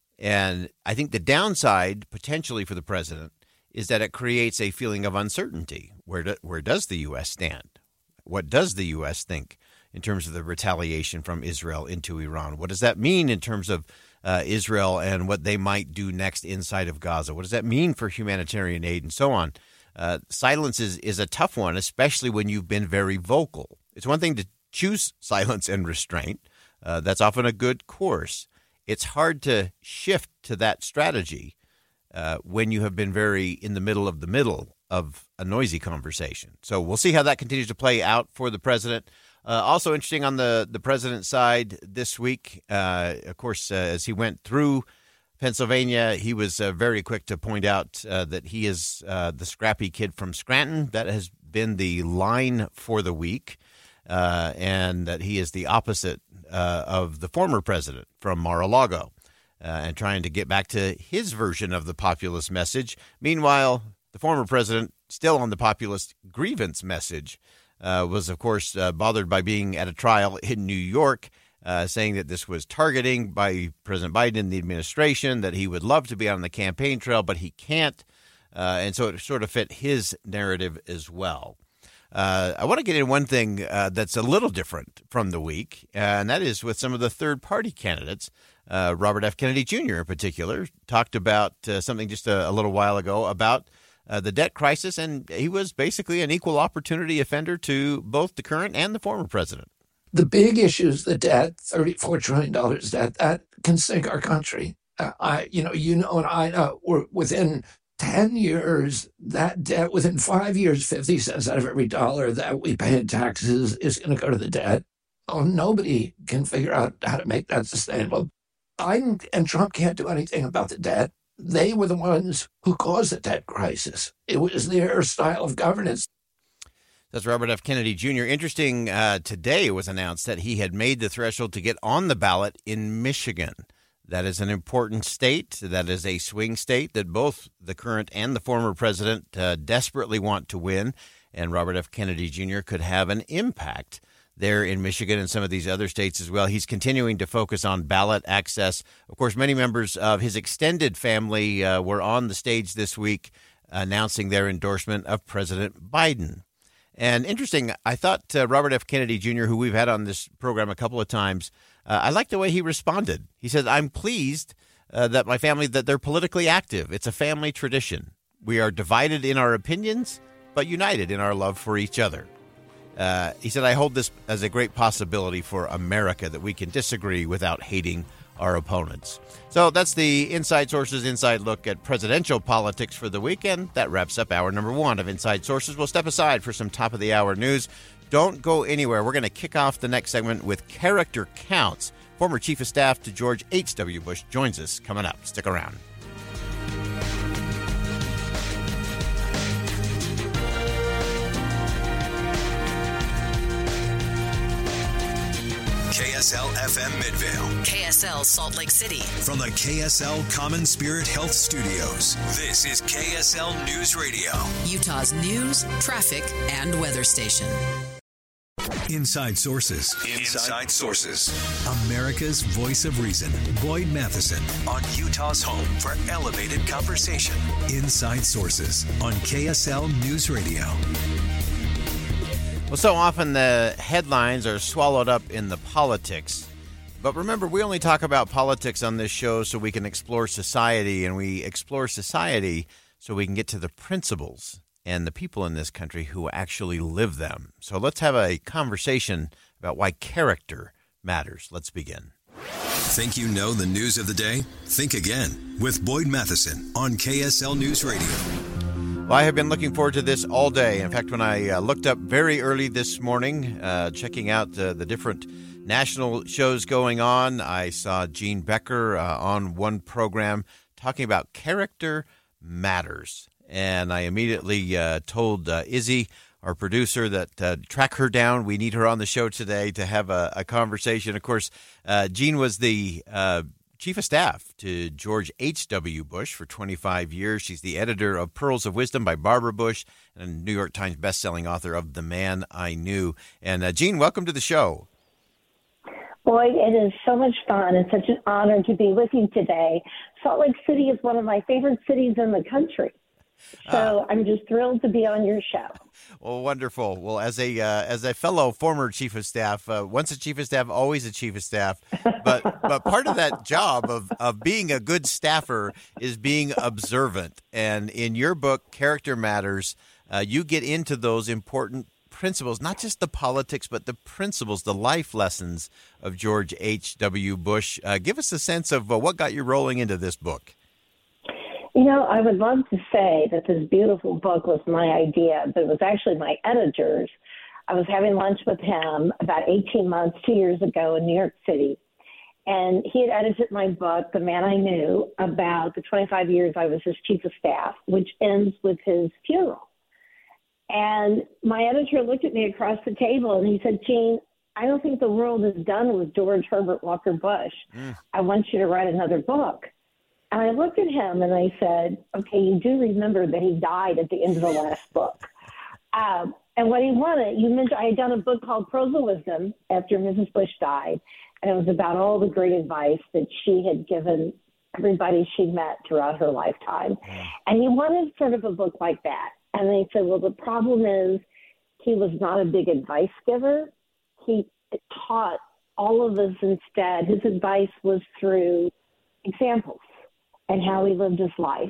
And I think the downside potentially for the president is that it creates a feeling of uncertainty. Where do, where does the U S stand? What does the U S think in terms of the retaliation from Israel into Iran? What does that mean in terms of uh, Israel and what they might do next inside of Gaza? What does that mean for humanitarian aid and so on? Uh, silence is, is a tough one, especially when you've been very vocal. It's one thing to choose silence and restraint. Uh, that's often a good course. It's hard to shift to that strategy uh, when you have been very in the middle of the middle of a noisy conversation. So we'll see how that continues to play out for the president. Uh, also interesting on the, the president's side this week, uh, of course, uh, as he went through Pennsylvania, he was uh, very quick to point out uh, that he is uh, the scrappy kid from Scranton. That has been the line for the week, uh, and that he is the opposite Uh, of the former president from Mar-a-Lago uh, and trying to get back to his version of the populist message. Meanwhile, the former president, still on the populist grievance message, uh, was, of course, uh, bothered by being at a trial in New York, uh, saying that this was targeting by President Biden and the administration, that he would love to be on the campaign trail, but he can't. Uh, and so it sort of fit his narrative as well. Uh, I want to get in one thing uh, that's a little different from the week, uh, and that is with some of the third-party candidates. Uh, Robert F. Kennedy Junior in particular talked about uh, something just a, a little while ago about uh, the debt crisis, and he was basically an equal opportunity offender to both the current and the former president. The big issue is the debt, thirty-four trillion dollars debt. That can sink our country. Uh, I, you know, you know, and I know we're within ten years, that debt, within five years, fifty cents out of every dollar that we pay in taxes is going to go to the debt. Oh, nobody can figure out how to make that sustainable. Biden and Trump can't do anything about the debt. They were the ones who caused the debt crisis. It was their style of governance. That's Robert F. Kennedy Junior Interesting, uh, today it was announced that he had made the threshold to get on the ballot in Michigan. That is an important state. That is a swing state that both the current and the former president uh, desperately want to win. And Robert F. Kennedy Junior could have an impact there in Michigan and some of these other states as well. He's continuing to focus on ballot access. Of course, many members of his extended family uh, were on the stage this week announcing their endorsement of President Biden. And interesting, I thought uh, Robert F. Kennedy Junior, who we've had on this program a couple of times, uh, I like the way he responded. He says, I'm pleased uh, that my family, that they're politically active. It's a family tradition. We are divided in our opinions, but united in our love for each other. Uh, he said, I hold this as a great possibility for America, that we can disagree without hating our opponents. So that's the Inside Sources Inside Look at presidential politics for the weekend. That wraps up hour number one of Inside Sources. We'll step aside for some top-of-the-hour news. Don't go anywhere. We're going to kick off the next segment with Character Counts. Former Chief of Staff to George H W. Bush joins us coming up. Stick around. K S L F M Midvale. K S L Salt Lake City. From the K S L Common Spirit Health Studios, this is K S L News Radio. Utah's news, traffic, and weather station. Inside Sources. Inside Sources. America's voice of reason. Boyd Matheson on Utah's home for elevated conversation. Inside Sources on K S L News Radio. Well, so often the headlines are swallowed up in the politics. But remember, we only talk about politics on this show so we can explore society, and we explore society so we can get to the principles and the people in this country who actually live them. So let's have a conversation about why character matters. Let's begin. Think you know the news of the day? Think again with Boyd Matheson on K S L News Radio. Well, I have been looking forward to this all day. In fact, when I uh, looked up very early this morning, uh, checking out uh, the different national shows going on, I saw Gene Becker uh, on one program talking about character matters. And I immediately uh, told uh, Izzy, our producer, that uh, track her down. We need her on the show today to have a, a conversation. Of course, uh, Gene was the uh, Chief of Staff to George H W. Bush for twenty-five years. She's the editor of Pearls of Wisdom by Barbara Bush and a New York Times bestselling author of The Man I Knew. And uh, Gene, welcome to the show. Boyd, it is so much fun and such an honor to be with you today. Salt Lake City is one of my favorite cities in the country. So uh, I'm just thrilled to be on your show. Well, wonderful. Well, as a uh, as a fellow former chief of staff, uh, once a chief of staff, always a chief of staff. But but part of that job of, of being a good staffer is being observant. And in your book, Character Matters, uh, you get into those important principles, not just the politics, but the principles, the life lessons of George H W. Bush. Uh, give us a sense of uh, what got you rolling into this book. You know, I would love to say that this beautiful book was my idea, but it was actually my editor's. I was having lunch with him about eighteen months, two years ago in New York City, and he had edited my book, The Man I Knew, about the twenty-five years I was his chief of staff, which ends with his funeral. And my editor looked at me across the table and he said, Gene, I don't think the world is done with George Herbert Walker Bush. Mm. I want you to write another book. And I looked at him and I said, okay, you do remember that he died at the end of the last book. Um, and what he wanted, you mentioned, I had done a book called Pearls of Wisdom after Missus Bush died. And it was about all the great advice that she had given everybody she met throughout her lifetime. And he wanted sort of a book like that. And they said, well, the problem is he was not a big advice giver. He taught all of us instead. His advice was through examples and how he lived his life.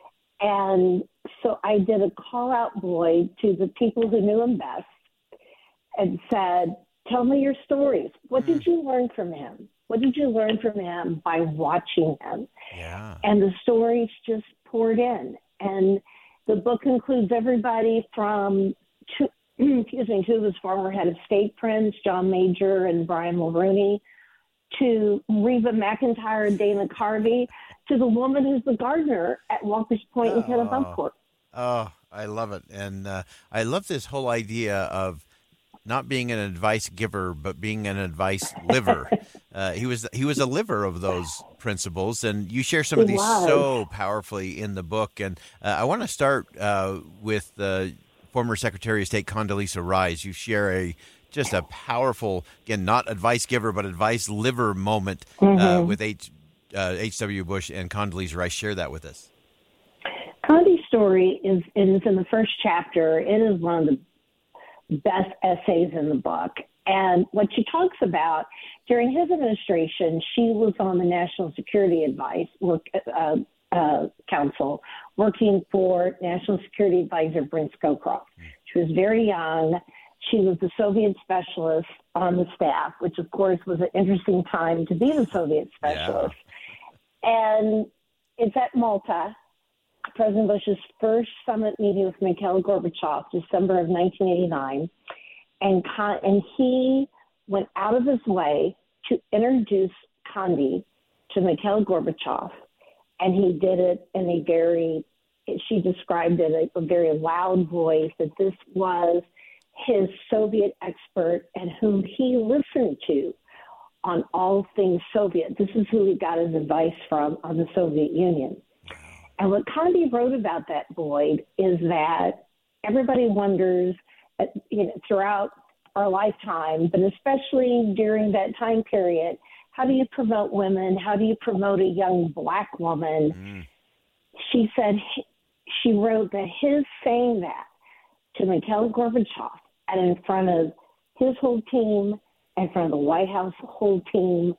And so I did a call out, Boyd, to the people who knew him best and said, tell me your stories. What did you learn from him? What did you learn from him by watching him? Yeah. And the stories just poured in. And the book includes everybody from, two, excuse me, two of his former head of state friends, John Major and Brian Mulrooney, to Reba McEntire and Dana Carvey, to the woman who's the gardener at Walker's Point in Kennebunkport. Oh, I love it. And uh, I love this whole idea of not being an advice giver, but being an advice liver. uh, he was he was a liver of those principles, and you share some he of these was. so powerfully in the book. And uh, I want to start uh, with uh, former Secretary of State Condoleezza Rice. You share a just a powerful, again, not advice giver, but advice liver moment Mm-hmm. uh, with H, uh, H W. Bush and Condoleezza Rice. Share that with us. Condi's story is, it is in the first chapter. It is one of the best essays in the book. And what she talks about, during his administration, she was on the National Security Advice work, uh, uh, Council, working for National Security Advisor Brent Scowcroft. She was very young. She was the Soviet specialist on the staff, which, of course, was an interesting time to be the Soviet specialist. Yeah. And it's at Malta, President Bush's first summit meeting with Mikhail Gorbachev, December of nineteen eighty-nine. And, Con- and he went out of his way to introduce Condi to Mikhail Gorbachev. And he did it in a very, she described it, a, a very loud voice, that this was his Soviet expert and whom he listened to on all things Soviet. This is who he got his advice from on the Soviet Union. And what Condi wrote about that, Boyd, is that everybody wonders, you know, throughout our lifetime, but especially during that time period, how do you promote women? How do you promote a young black woman? Mm. She said, she wrote that his saying that to Mikhail Gorbachev and in front of his whole team, in front of the White House whole team,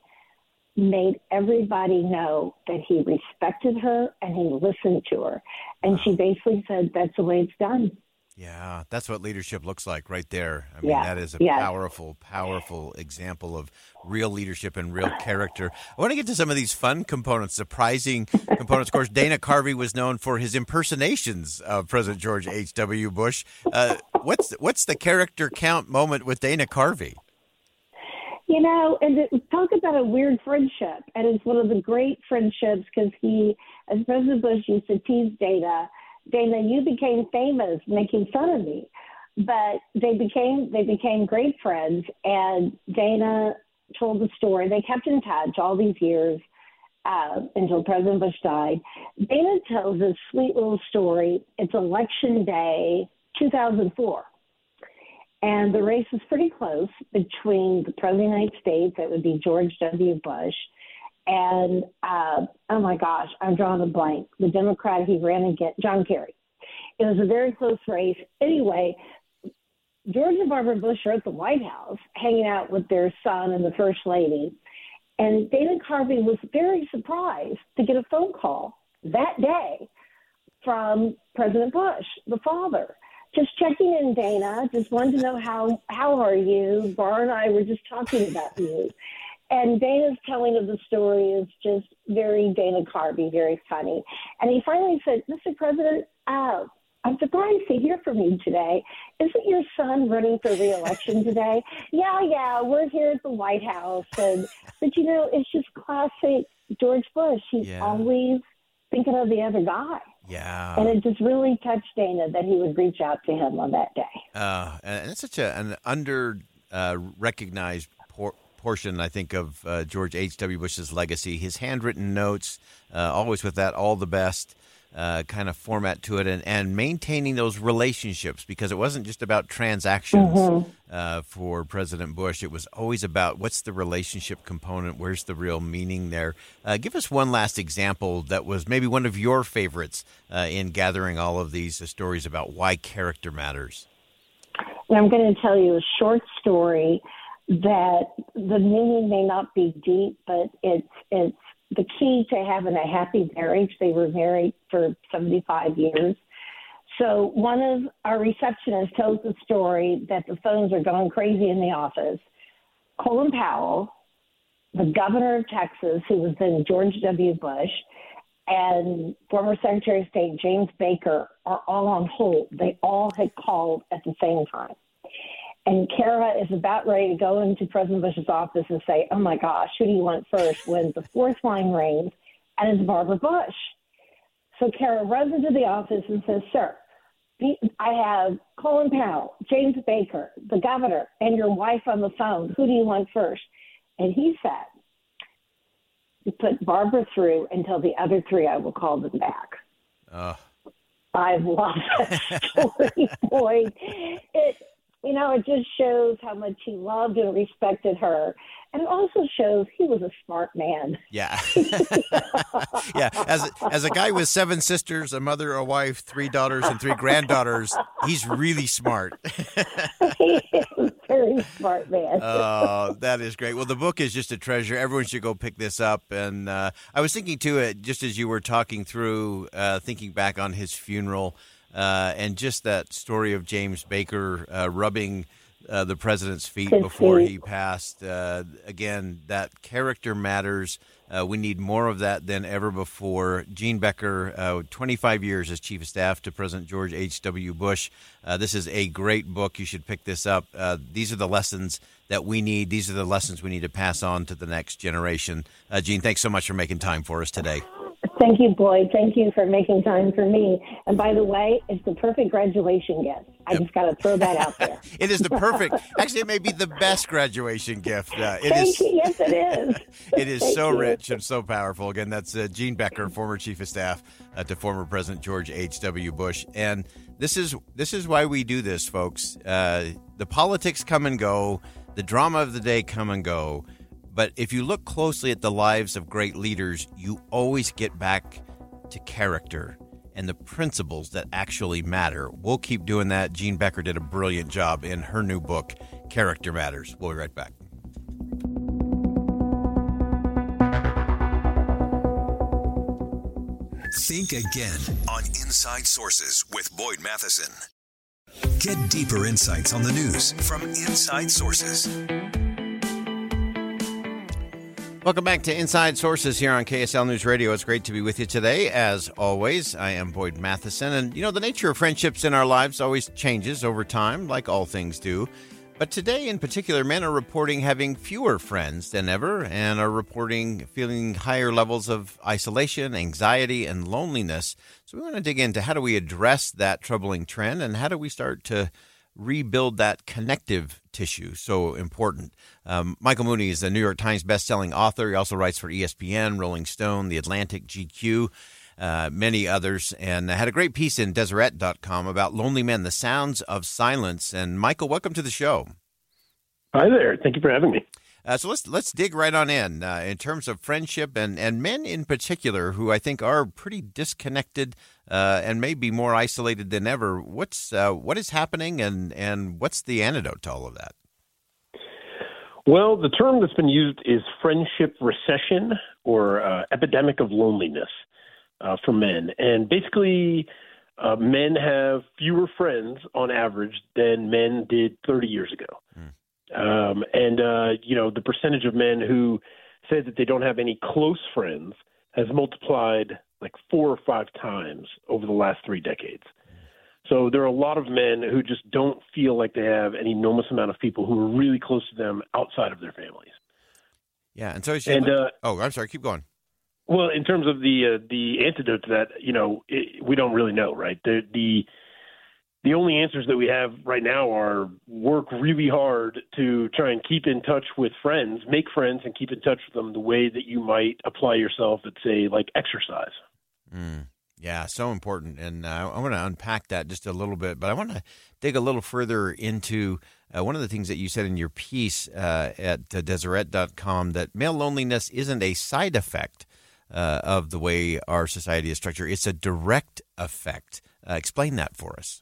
made everybody know that he respected her and he listened to her. And she basically said, that's the way it's done. Yeah, that's what leadership looks like right there. I mean, yeah. that is a yeah. powerful, powerful example of real leadership and real character. I want to get to some of these fun components, surprising components. Of course, Dana Carvey was known for his impersonations of President George H W. Bush. Uh, what's what's the character count moment with Dana Carvey? You know, and it, talk about a weird friendship. And it's one of the great friendships because he, as President Bush used to tease Dana, Dana, you became famous making fun of me. But they became they became great friends. And Dana told the story. They kept in touch all these years uh, until President Bush died. Dana tells this sweet little story. It's election day, two thousand four. And the race was pretty close between the President of the United States, that would be George W. Bush, and, uh, oh my gosh, I'm drawing a blank, the Democrat he ran against, John Kerry. It was a very close race. Anyway, George and Barbara Bush are at the White House hanging out with their son and the First Lady. And Dana Carvey was very surprised to get a phone call that day from President Bush, the father. Just checking in, Dana. Just wanted to know how, how are you? Bar and I were just talking about you. And Dana's telling of the story is just very Dana Carvey, very funny. And he finally said, Mister President, uh, I'm surprised to hear from you today. Isn't your son running for re-election today? yeah, yeah, we're here at the White House. And But, you know, it's just classic George Bush. He's yeah. always thinking of the other guy. Yeah. And it just really touched Dana that he would reach out to him on that day. Uh, and it's such a, an under uh, recognized por- portion, I think, of uh, George H W. Bush's legacy. His handwritten notes, uh, always with that all the best uh, kind of format to it, and, and maintaining those relationships, because it wasn't just about transactions mm-hmm. uh, for President Bush. It was always about what's the relationship component, where's the real meaning there. Uh, give us one last example that was maybe one of your favorites uh, in gathering all of these uh, stories about why character matters. And I'm going to tell you a short story that the meaning may not be deep, but it's it's the key to having a happy marriage. They were married for seventy-five years. So one of our receptionists tells the story that the phones are going crazy in the office. Colin Powell, the governor of Texas, who was then George W. Bush, and former Secretary of State James Baker are all on hold. They all had called at the same time. And Kara is about ready to go into President Bush's office and say, oh, my gosh, who do you want first? When the fourth line rings, and it's Barbara Bush. So Kara runs into the office and says, sir, I have Colin Powell, James Baker, the governor, and your wife on the phone. Who do you want first? And he said, you put Barbara through until the other three, I will call them back. Uh. I love that story, boy. It, you you know, it just shows how much he loved and respected her. And it also shows he was a smart man. Yeah. yeah. As, as a guy with seven sisters, a mother, a wife, three daughters, and three granddaughters, he's really smart. He is a very smart man. Oh, that is great. Well, the book is just a treasure. Everyone should go pick this up. And uh, I was thinking, too, uh, just as you were talking through, uh, thinking back on his funeral, uh, and just that story of James Baker uh, rubbing Uh, the president's feet before he passed. Uh, again, that character matters. Uh, we need more of that than ever before. Jean Becker, uh, twenty-five years as chief of staff to President George H W. Bush. Uh, this is a great book. You should pick this up. Uh, these are the lessons that we need. These are the lessons we need to pass on to the next generation. Uh, Jean, thanks so much for making time for us today. Thank you, Boyd. Thank you for making time for me. And by the way, it's the perfect graduation gift. I yep. just got to throw that out there. It is the perfect. Actually, it may be the best graduation gift. Uh, it Thank is, you. Yes, it is. It is Thank so you. rich and so powerful. Again, that's uh, Jean Becker, former chief of staff uh, to former President George H W. Bush. And this is this is why we do this, folks. Uh, the politics come and go. The drama of the day come and go. But if you look closely at the lives of great leaders, you always get back to character and the principles that actually matter. We'll keep doing that. Jean Becker did a brilliant job in her new book, Character Matters. We'll be right back. Think again on Inside Sources with Boyd Matheson. Get deeper insights on the news from Inside Sources. Welcome back to Inside Sources here on K S L News Radio. It's great to be with you today. As always, I am Boyd Matheson. And, you know, the nature of friendships in our lives always changes over time, like all things do. But today in particular, men are reporting having fewer friends than ever and are reporting feeling higher levels of isolation, anxiety, and loneliness. So we want to dig into how do we address that troubling trend and how do we start to rebuild that connective tissue, so important. Um, Michael Mooney is a New York Times bestselling author. He also writes for E S P N, Rolling Stone, The Atlantic, G Q, uh, many others, and had a great piece in Deseret dot com about lonely men, the sounds of silence. And Michael, welcome to the show. Hi there. Thank you for having me. Uh, so let's let's dig right on in uh, in terms of friendship and, and men in particular who I think are pretty disconnected uh, and maybe more isolated than ever. What's uh, what is happening and, and what's the antidote to all of that? Well, the term that's been used is friendship recession or uh, epidemic of loneliness uh, for men. And basically, uh, men have fewer friends on average than men did thirty years ago. Mm. Um, and, uh, you know, the percentage of men who say that they don't have any close friends has multiplied like four or five times over the last three decades. So there are a lot of men who just don't feel like they have an enormous amount of people who are really close to them outside of their families. Yeah. And so, and, uh, oh, I'm sorry, keep going. Well, in terms of the, uh, the antidote to that, you know, it, we don't really know, right? The, the, The only answers that we have right now are work really hard to try and keep in touch with friends, make friends and keep in touch with them the way that you might apply yourself at, say, like exercise. Mm, yeah, so important. And uh, I want to unpack that just a little bit, but I want to dig a little further into uh, one of the things that you said in your piece uh, at uh, Deseret dot com, that male loneliness isn't a side effect uh, of the way our society is structured. It's a direct effect. Uh, explain that for us.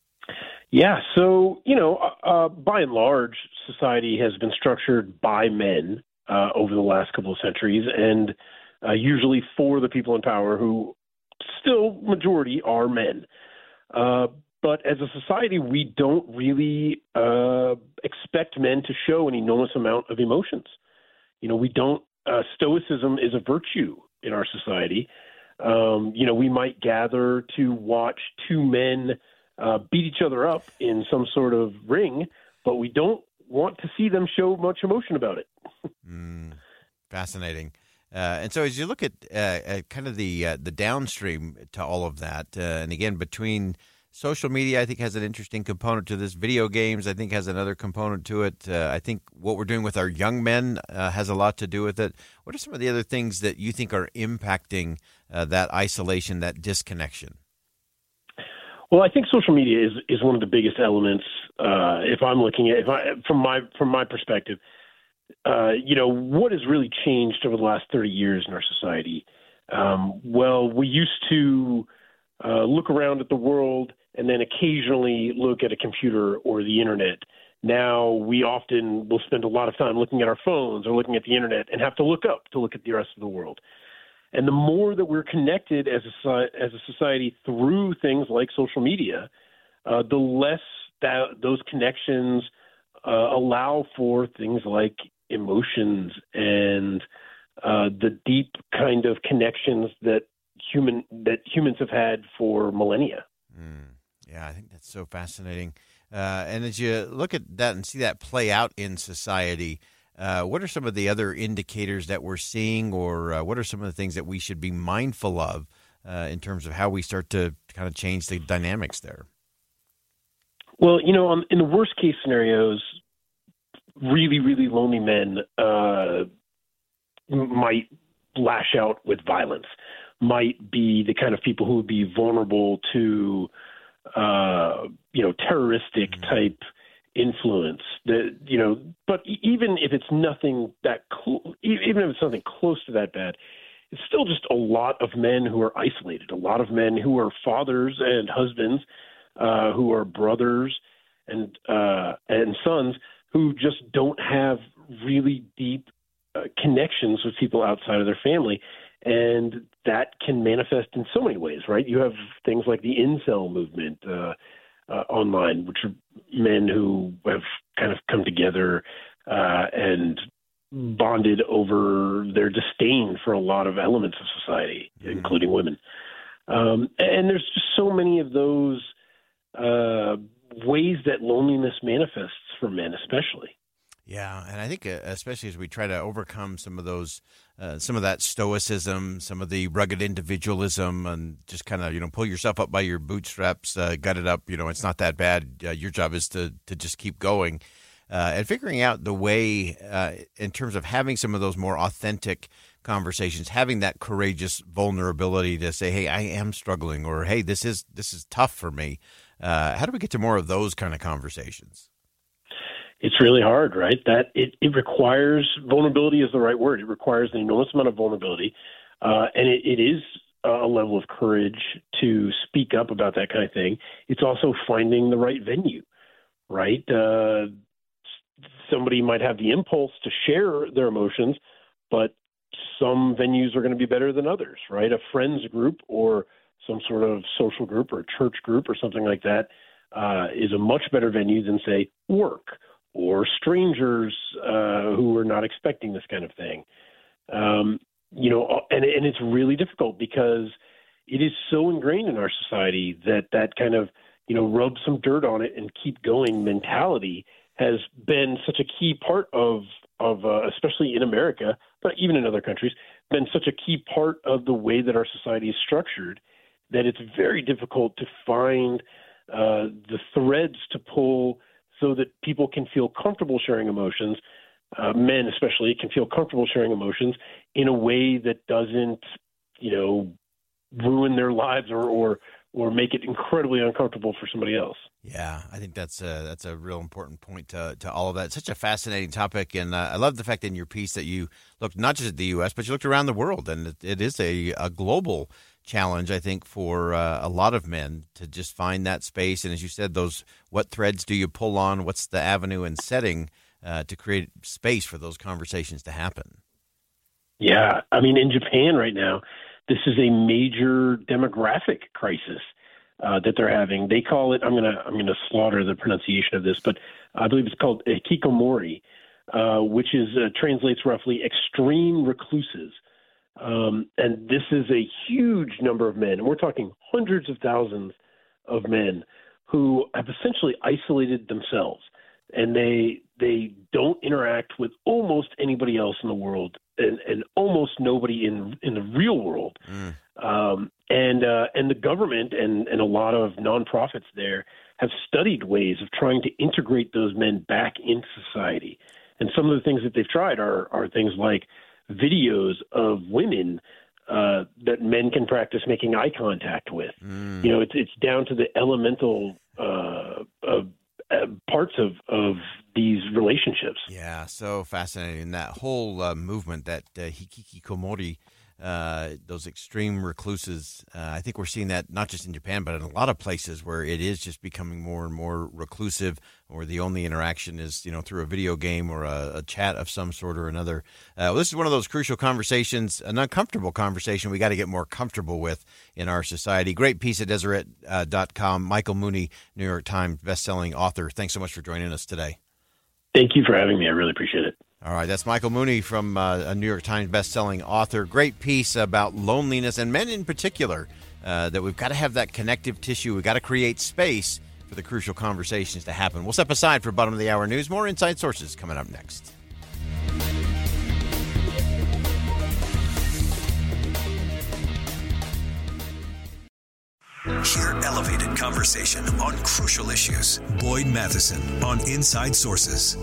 Yeah, so, you know, uh, by and large, society has been structured by men uh, over the last couple of centuries, and uh, usually for the people in power who still, majority, are men. Uh, but as a society, we don't really uh, expect men to show an enormous amount of emotions. You know, we don't, uh, stoicism is a virtue in our society. Um, you know, we might gather to watch two men Uh, beat each other up in some sort of ring, but we don't want to see them show much emotion about it. mm, fascinating. Uh, and so as you look at, uh, at kind of the uh, the downstream to all of that, uh, and again, between social media, I think has an interesting component to this. Video games, I think, has another component to it. Uh, I think what we're doing with our young men uh, has a lot to do with it. What are some of the other things that you think are impacting uh, that isolation, that disconnection? Well, I think social media is, is one of the biggest elements uh, if I'm looking at if I from my from my perspective, uh, you know, what has really changed over the last thirty years in our society? Um, well, we used to uh, look around at the world and then occasionally look at a computer or the internet. Now we often will spend a lot of time looking at our phones or looking at the internet and have to look up to look at the rest of the world. And the more that we're connected as a, as a society through things like social media, uh, the less that those connections uh, allow for things like emotions and uh, the deep kind of connections that human that humans have had for millennia. Mm. Yeah, I think that's so fascinating. Uh, and as you look at that and see that play out in society, uh, what are some of the other indicators that we're seeing, or uh, what are some of the things that we should be mindful of uh, in terms of how we start to kind of change the dynamics there? Well, you know, um, in the worst case scenarios, really, really lonely men uh, might lash out with violence, might be the kind of people who would be vulnerable to uh, you know, terroristic type influence that, you know, but even if it's nothing that, cl- even if it's something close to that bad, it's still just a lot of men who are isolated, a lot of men who are fathers and husbands, uh, who are brothers and, uh, and sons who just don't have really deep uh, connections with people outside of their family. And that can manifest in so many ways, right? You have things like the incel movement uh, uh, online, which are men who have kind of come together uh, and bonded over their disdain for a lot of elements of society, mm-hmm. including women. Um, and there's just so many of those uh, ways that loneliness manifests for men, especially. Yeah, and I think uh, especially as we try to overcome some of those, uh, some of that stoicism, some of the rugged individualism, and just kind of, you know, pull yourself up by your bootstraps, uh, gut it up. You know, it's not that bad. Uh, your job is to to just keep going, uh, and figuring out the way uh, in terms of having some of those more authentic conversations, having that courageous vulnerability to say, "Hey, I am struggling," or "Hey, this is this is tough for me." Uh, how do we get to more of those kind of conversations? It's really hard, right? That it, it requires vulnerability is the right word. It requires an enormous amount of vulnerability, uh, and it, it is a level of courage to speak up about that kind of thing. It's also finding the right venue, right? Uh, somebody might have the impulse to share their emotions, but some venues are going to be better than others, right? A friends group or some sort of social group or a church group or something like that uh, is a much better venue than, say, work or strangers uh, who are not expecting this kind of thing. Um, you know, and, and it's really difficult because it is so ingrained in our society that that kind of, you know, rub some dirt on it and keep going mentality has been such a key part of, of uh, especially in America, but even in other countries, been such a key part of the way that our society is structured that it's very difficult to find uh, the threads to pull so that people can feel comfortable sharing emotions, uh, men especially can feel comfortable sharing emotions in a way that doesn't, you know, ruin their lives or or, or make it incredibly uncomfortable for somebody else. Yeah, I think that's a, that's a real important point to, to all of that. It's such a fascinating topic, and uh, I love the fact in your piece that you looked not just at the U S, but you looked around the world, and it, it is a, a global challenge, I think, for uh, a lot of men to just find that space. And as you said, those what threads do you pull on? What's the avenue and setting uh, to create space for those conversations to happen? Yeah, I mean, in Japan right now, this is a major demographic crisis uh, that they're having. They call it, I'm going to I'm gonna slaughter the pronunciation of this, but I believe it's called hikikomori, uh, which is uh, translates roughly extreme recluses. Um, and this is a huge number of men, and we're talking hundreds of thousands of men who have essentially isolated themselves, and they they don't interact with almost anybody else in the world, and, and almost nobody in in the real world. Mm. Um, and uh, and the government and, and a lot of nonprofits there have studied ways of trying to integrate those men back into society. And some of the things that they've tried are are things like videos of women uh, that men can practice making eye contact with. Mm. You know, it's it's down to the elemental uh, uh, uh, parts parts of, of these relationships. Yeah, so fascinating. That whole uh, movement, that uh, hikikomori, uh, those extreme recluses, uh, I think we're seeing that not just in Japan, but in a lot of places where it is just becoming more and more reclusive, or the only interaction is, you know, through a video game or a, a chat of some sort or another. Uh, well, this is one of those crucial conversations, an uncomfortable conversation we got to get more comfortable with in our society. Great piece at Deseret dot com. Michael Mooney, New York Times bestselling author. Thanks so much for joining us today. Thank you for having me. I really appreciate it. All right, that's Michael Mooney from uh, a New York Times bestselling author. Great piece about loneliness and men in particular, uh, that we've got to have that connective tissue. We've got to create space for the crucial conversations to happen. We'll step aside for bottom of the hour news. More Inside Sources coming up next. Hear elevated conversation on crucial issues. Boyd Matheson on Inside Sources.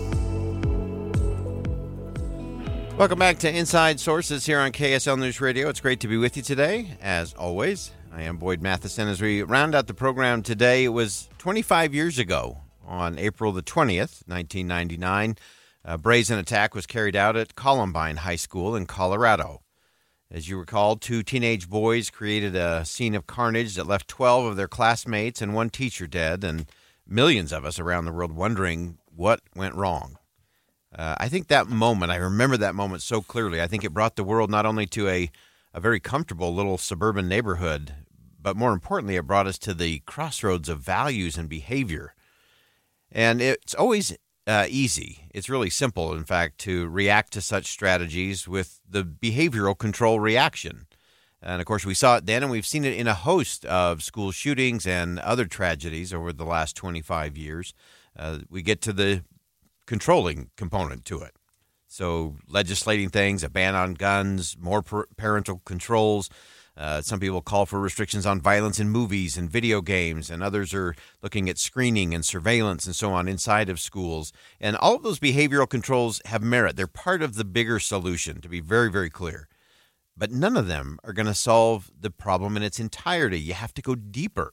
Welcome back to Inside Sources here on K S L News Radio. It's great to be with you today. As always, I am Boyd Matheson. As we round out the program today, it was twenty-five years ago on April the twentieth, nineteen ninety-nine. A brazen attack was carried out at Columbine High School in Colorado. As you recall, two teenage boys created a scene of carnage that left twelve of their classmates and one teacher dead, and millions of us around the world wondering what went wrong. Uh, I think that moment, I remember that moment so clearly. I think it brought the world not only to a, a very comfortable little suburban neighborhood, but more importantly, it brought us to the crossroads of values and behavior. And it's always uh, easy. It's really simple, in fact, to react to such strategies with the behavioral control reaction. And, of course, we saw it then, and we've seen it in a host of school shootings and other tragedies over the last twenty-five years. Uh, we get to the controlling component to it. So legislating things, a ban on guns, more per- parental controls. Uh, some people call for restrictions on violence in movies and video games, and others are looking at screening and surveillance and so on inside of schools. And all of those behavioral controls have merit. They're part of the bigger solution, to be very, very clear. But none of them are going to solve the problem in its entirety. You have to go deeper.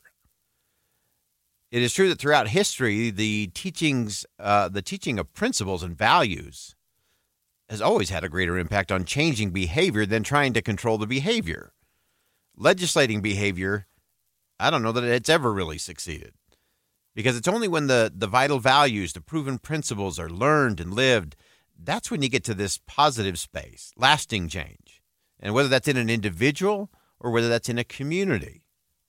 It is true that throughout history, the teachings, uh, the teaching of principles and values has always had a greater impact on changing behavior than trying to control the behavior. Legislating behavior, I don't know that it's ever really succeeded, because it's only when the, the vital values, the proven principles are learned and lived, that's when you get to this positive space, lasting change. And whether that's in an individual or whether that's in a community.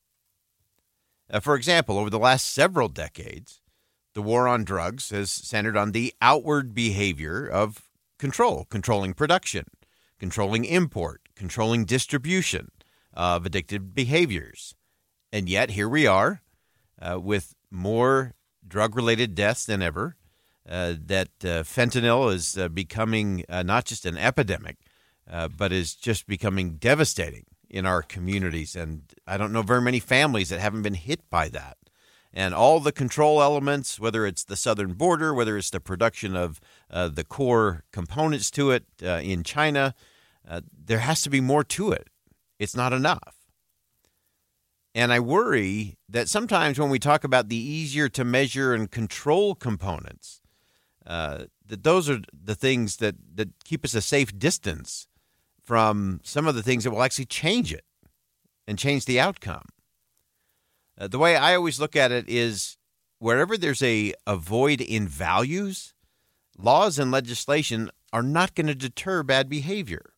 Uh, for example, over the last several decades, the war on drugs has centered on the outward behavior of control, controlling production, controlling import, controlling distribution of addictive behaviors. And yet here we are uh, with more drug-related deaths than ever, uh, that uh, fentanyl is uh, becoming uh, not just an epidemic, uh, but is just becoming devastating in our communities. And I don't know very many families that haven't been hit by that. And all the control elements, whether it's the southern border, whether it's the production of uh, the core components to it uh, in China, uh, there has to be more to it. It's not enough. And I worry that sometimes when we talk about the easier to measure and control components, uh, that those are the things that, that keep us a safe distance from some of the things that will actually change it and change the outcome. Uh, the way I always look at it is wherever there's a, a void in values, laws and legislation are not going to deter bad behavior.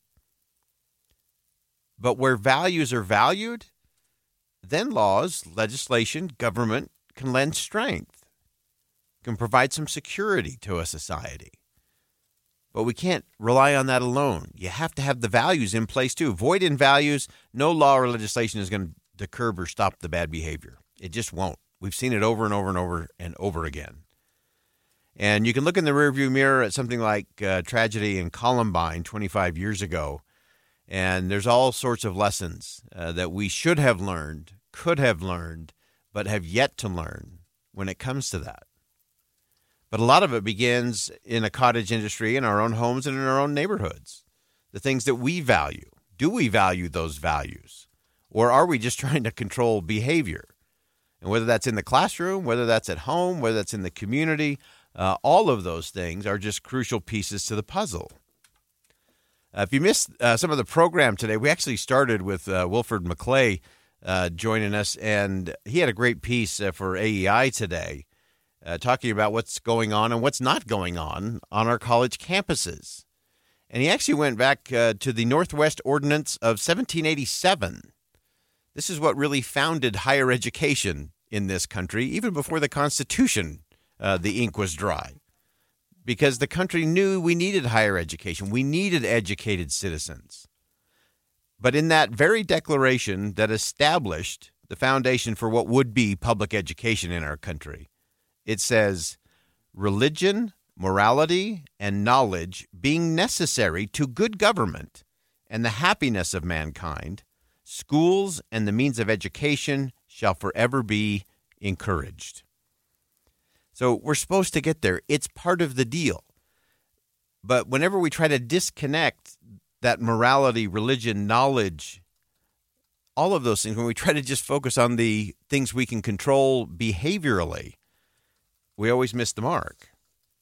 But where values are valued, then laws, legislation, government can lend strength, can provide some security to a society. But we can't rely on that alone. You have to have the values in place, too. Void in values, no law or legislation is going to curb or stop the bad behavior. It just won't. We've seen it over and over and over and over again. And you can look in the rearview mirror at something like uh, tragedy in Columbine twenty-five years ago, and there's all sorts of lessons uh, that we should have learned, could have learned, but have yet to learn when it comes to that. But a lot of it begins in a cottage industry, in our own homes and in our own neighborhoods. The things that we value. Do we value those values? Or are we just trying to control behavior? And whether that's in the classroom, whether that's at home, whether that's in the community, uh, all of those things are just crucial pieces to the puzzle. Uh, if you missed uh, some of the program today, we actually started with uh, Wilford McClay uh, joining us, and he had a great piece uh, for A E I today uh, talking about what's going on and what's not going on on our college campuses. And he actually went back uh, to the Northwest Ordinance of seventeen eighty-seven. This is what really founded higher education in this country, even before the Constitution, uh, the ink was dry. Because the country knew we needed higher education. We needed educated citizens. But in that very declaration that established the foundation for what would be public education in our country, it says, religion, morality, and knowledge being necessary to good government and the happiness of mankind, schools and the means of education shall forever be encouraged. So we're supposed to get there. It's part of the deal. But whenever we try to disconnect that morality, religion, knowledge, all of those things, when we try to just focus on the things we can control behaviorally, we always miss the mark.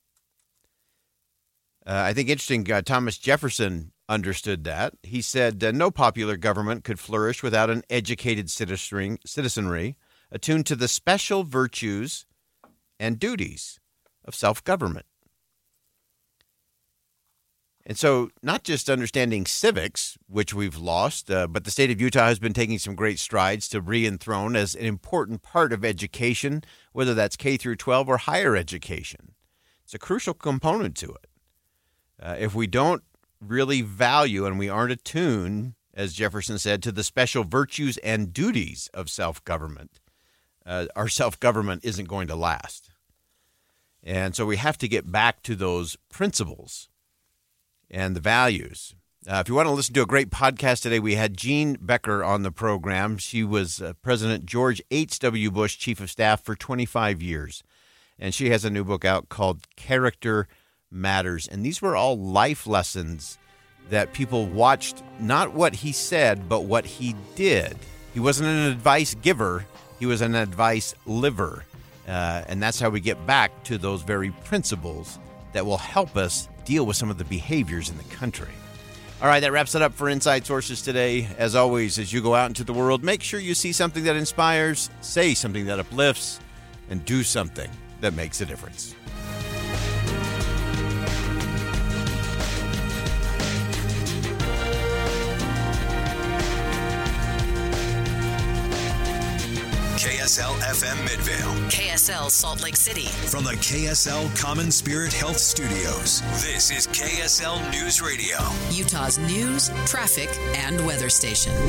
Uh, I think interesting, uh, Thomas Jefferson understood that. He said, uh, no popular government could flourish without an educated citizenry, citizenry attuned to the special virtues and duties of self-government. And so not just understanding civics, which we've lost, uh, but the state of Utah has been taking some great strides to re-enthrone as an important part of education, whether that's K through twelve or higher education. It's a crucial component to it. Uh, if we don't really value and we aren't attuned, as Jefferson said, to the special virtues and duties of self-government, uh, our self-government isn't going to last. And so we have to get back to those principles and the values. Uh, if you want to listen to a great podcast today, we had Jean Becker on the program. She was uh, President George H W. Bush Chief of Staff for twenty-five years. And she has a new book out called Character Matters. And these were all life lessons that people watched, not what he said, but what he did. He wasn't an advice giver. He was an advice liver. Uh, and that's how we get back to those very principles that will help us deal with some of the behaviors in the country. All right, that wraps it up for Inside Sources today. As always, as you go out into the world, make sure you see something that inspires, say something that uplifts, and do something that makes a difference. K S L F M Midvale. K S L Salt Lake City. From the K S L Common Spirit Health Studios, this is K S L News Radio. Utah's news, traffic, and weather station.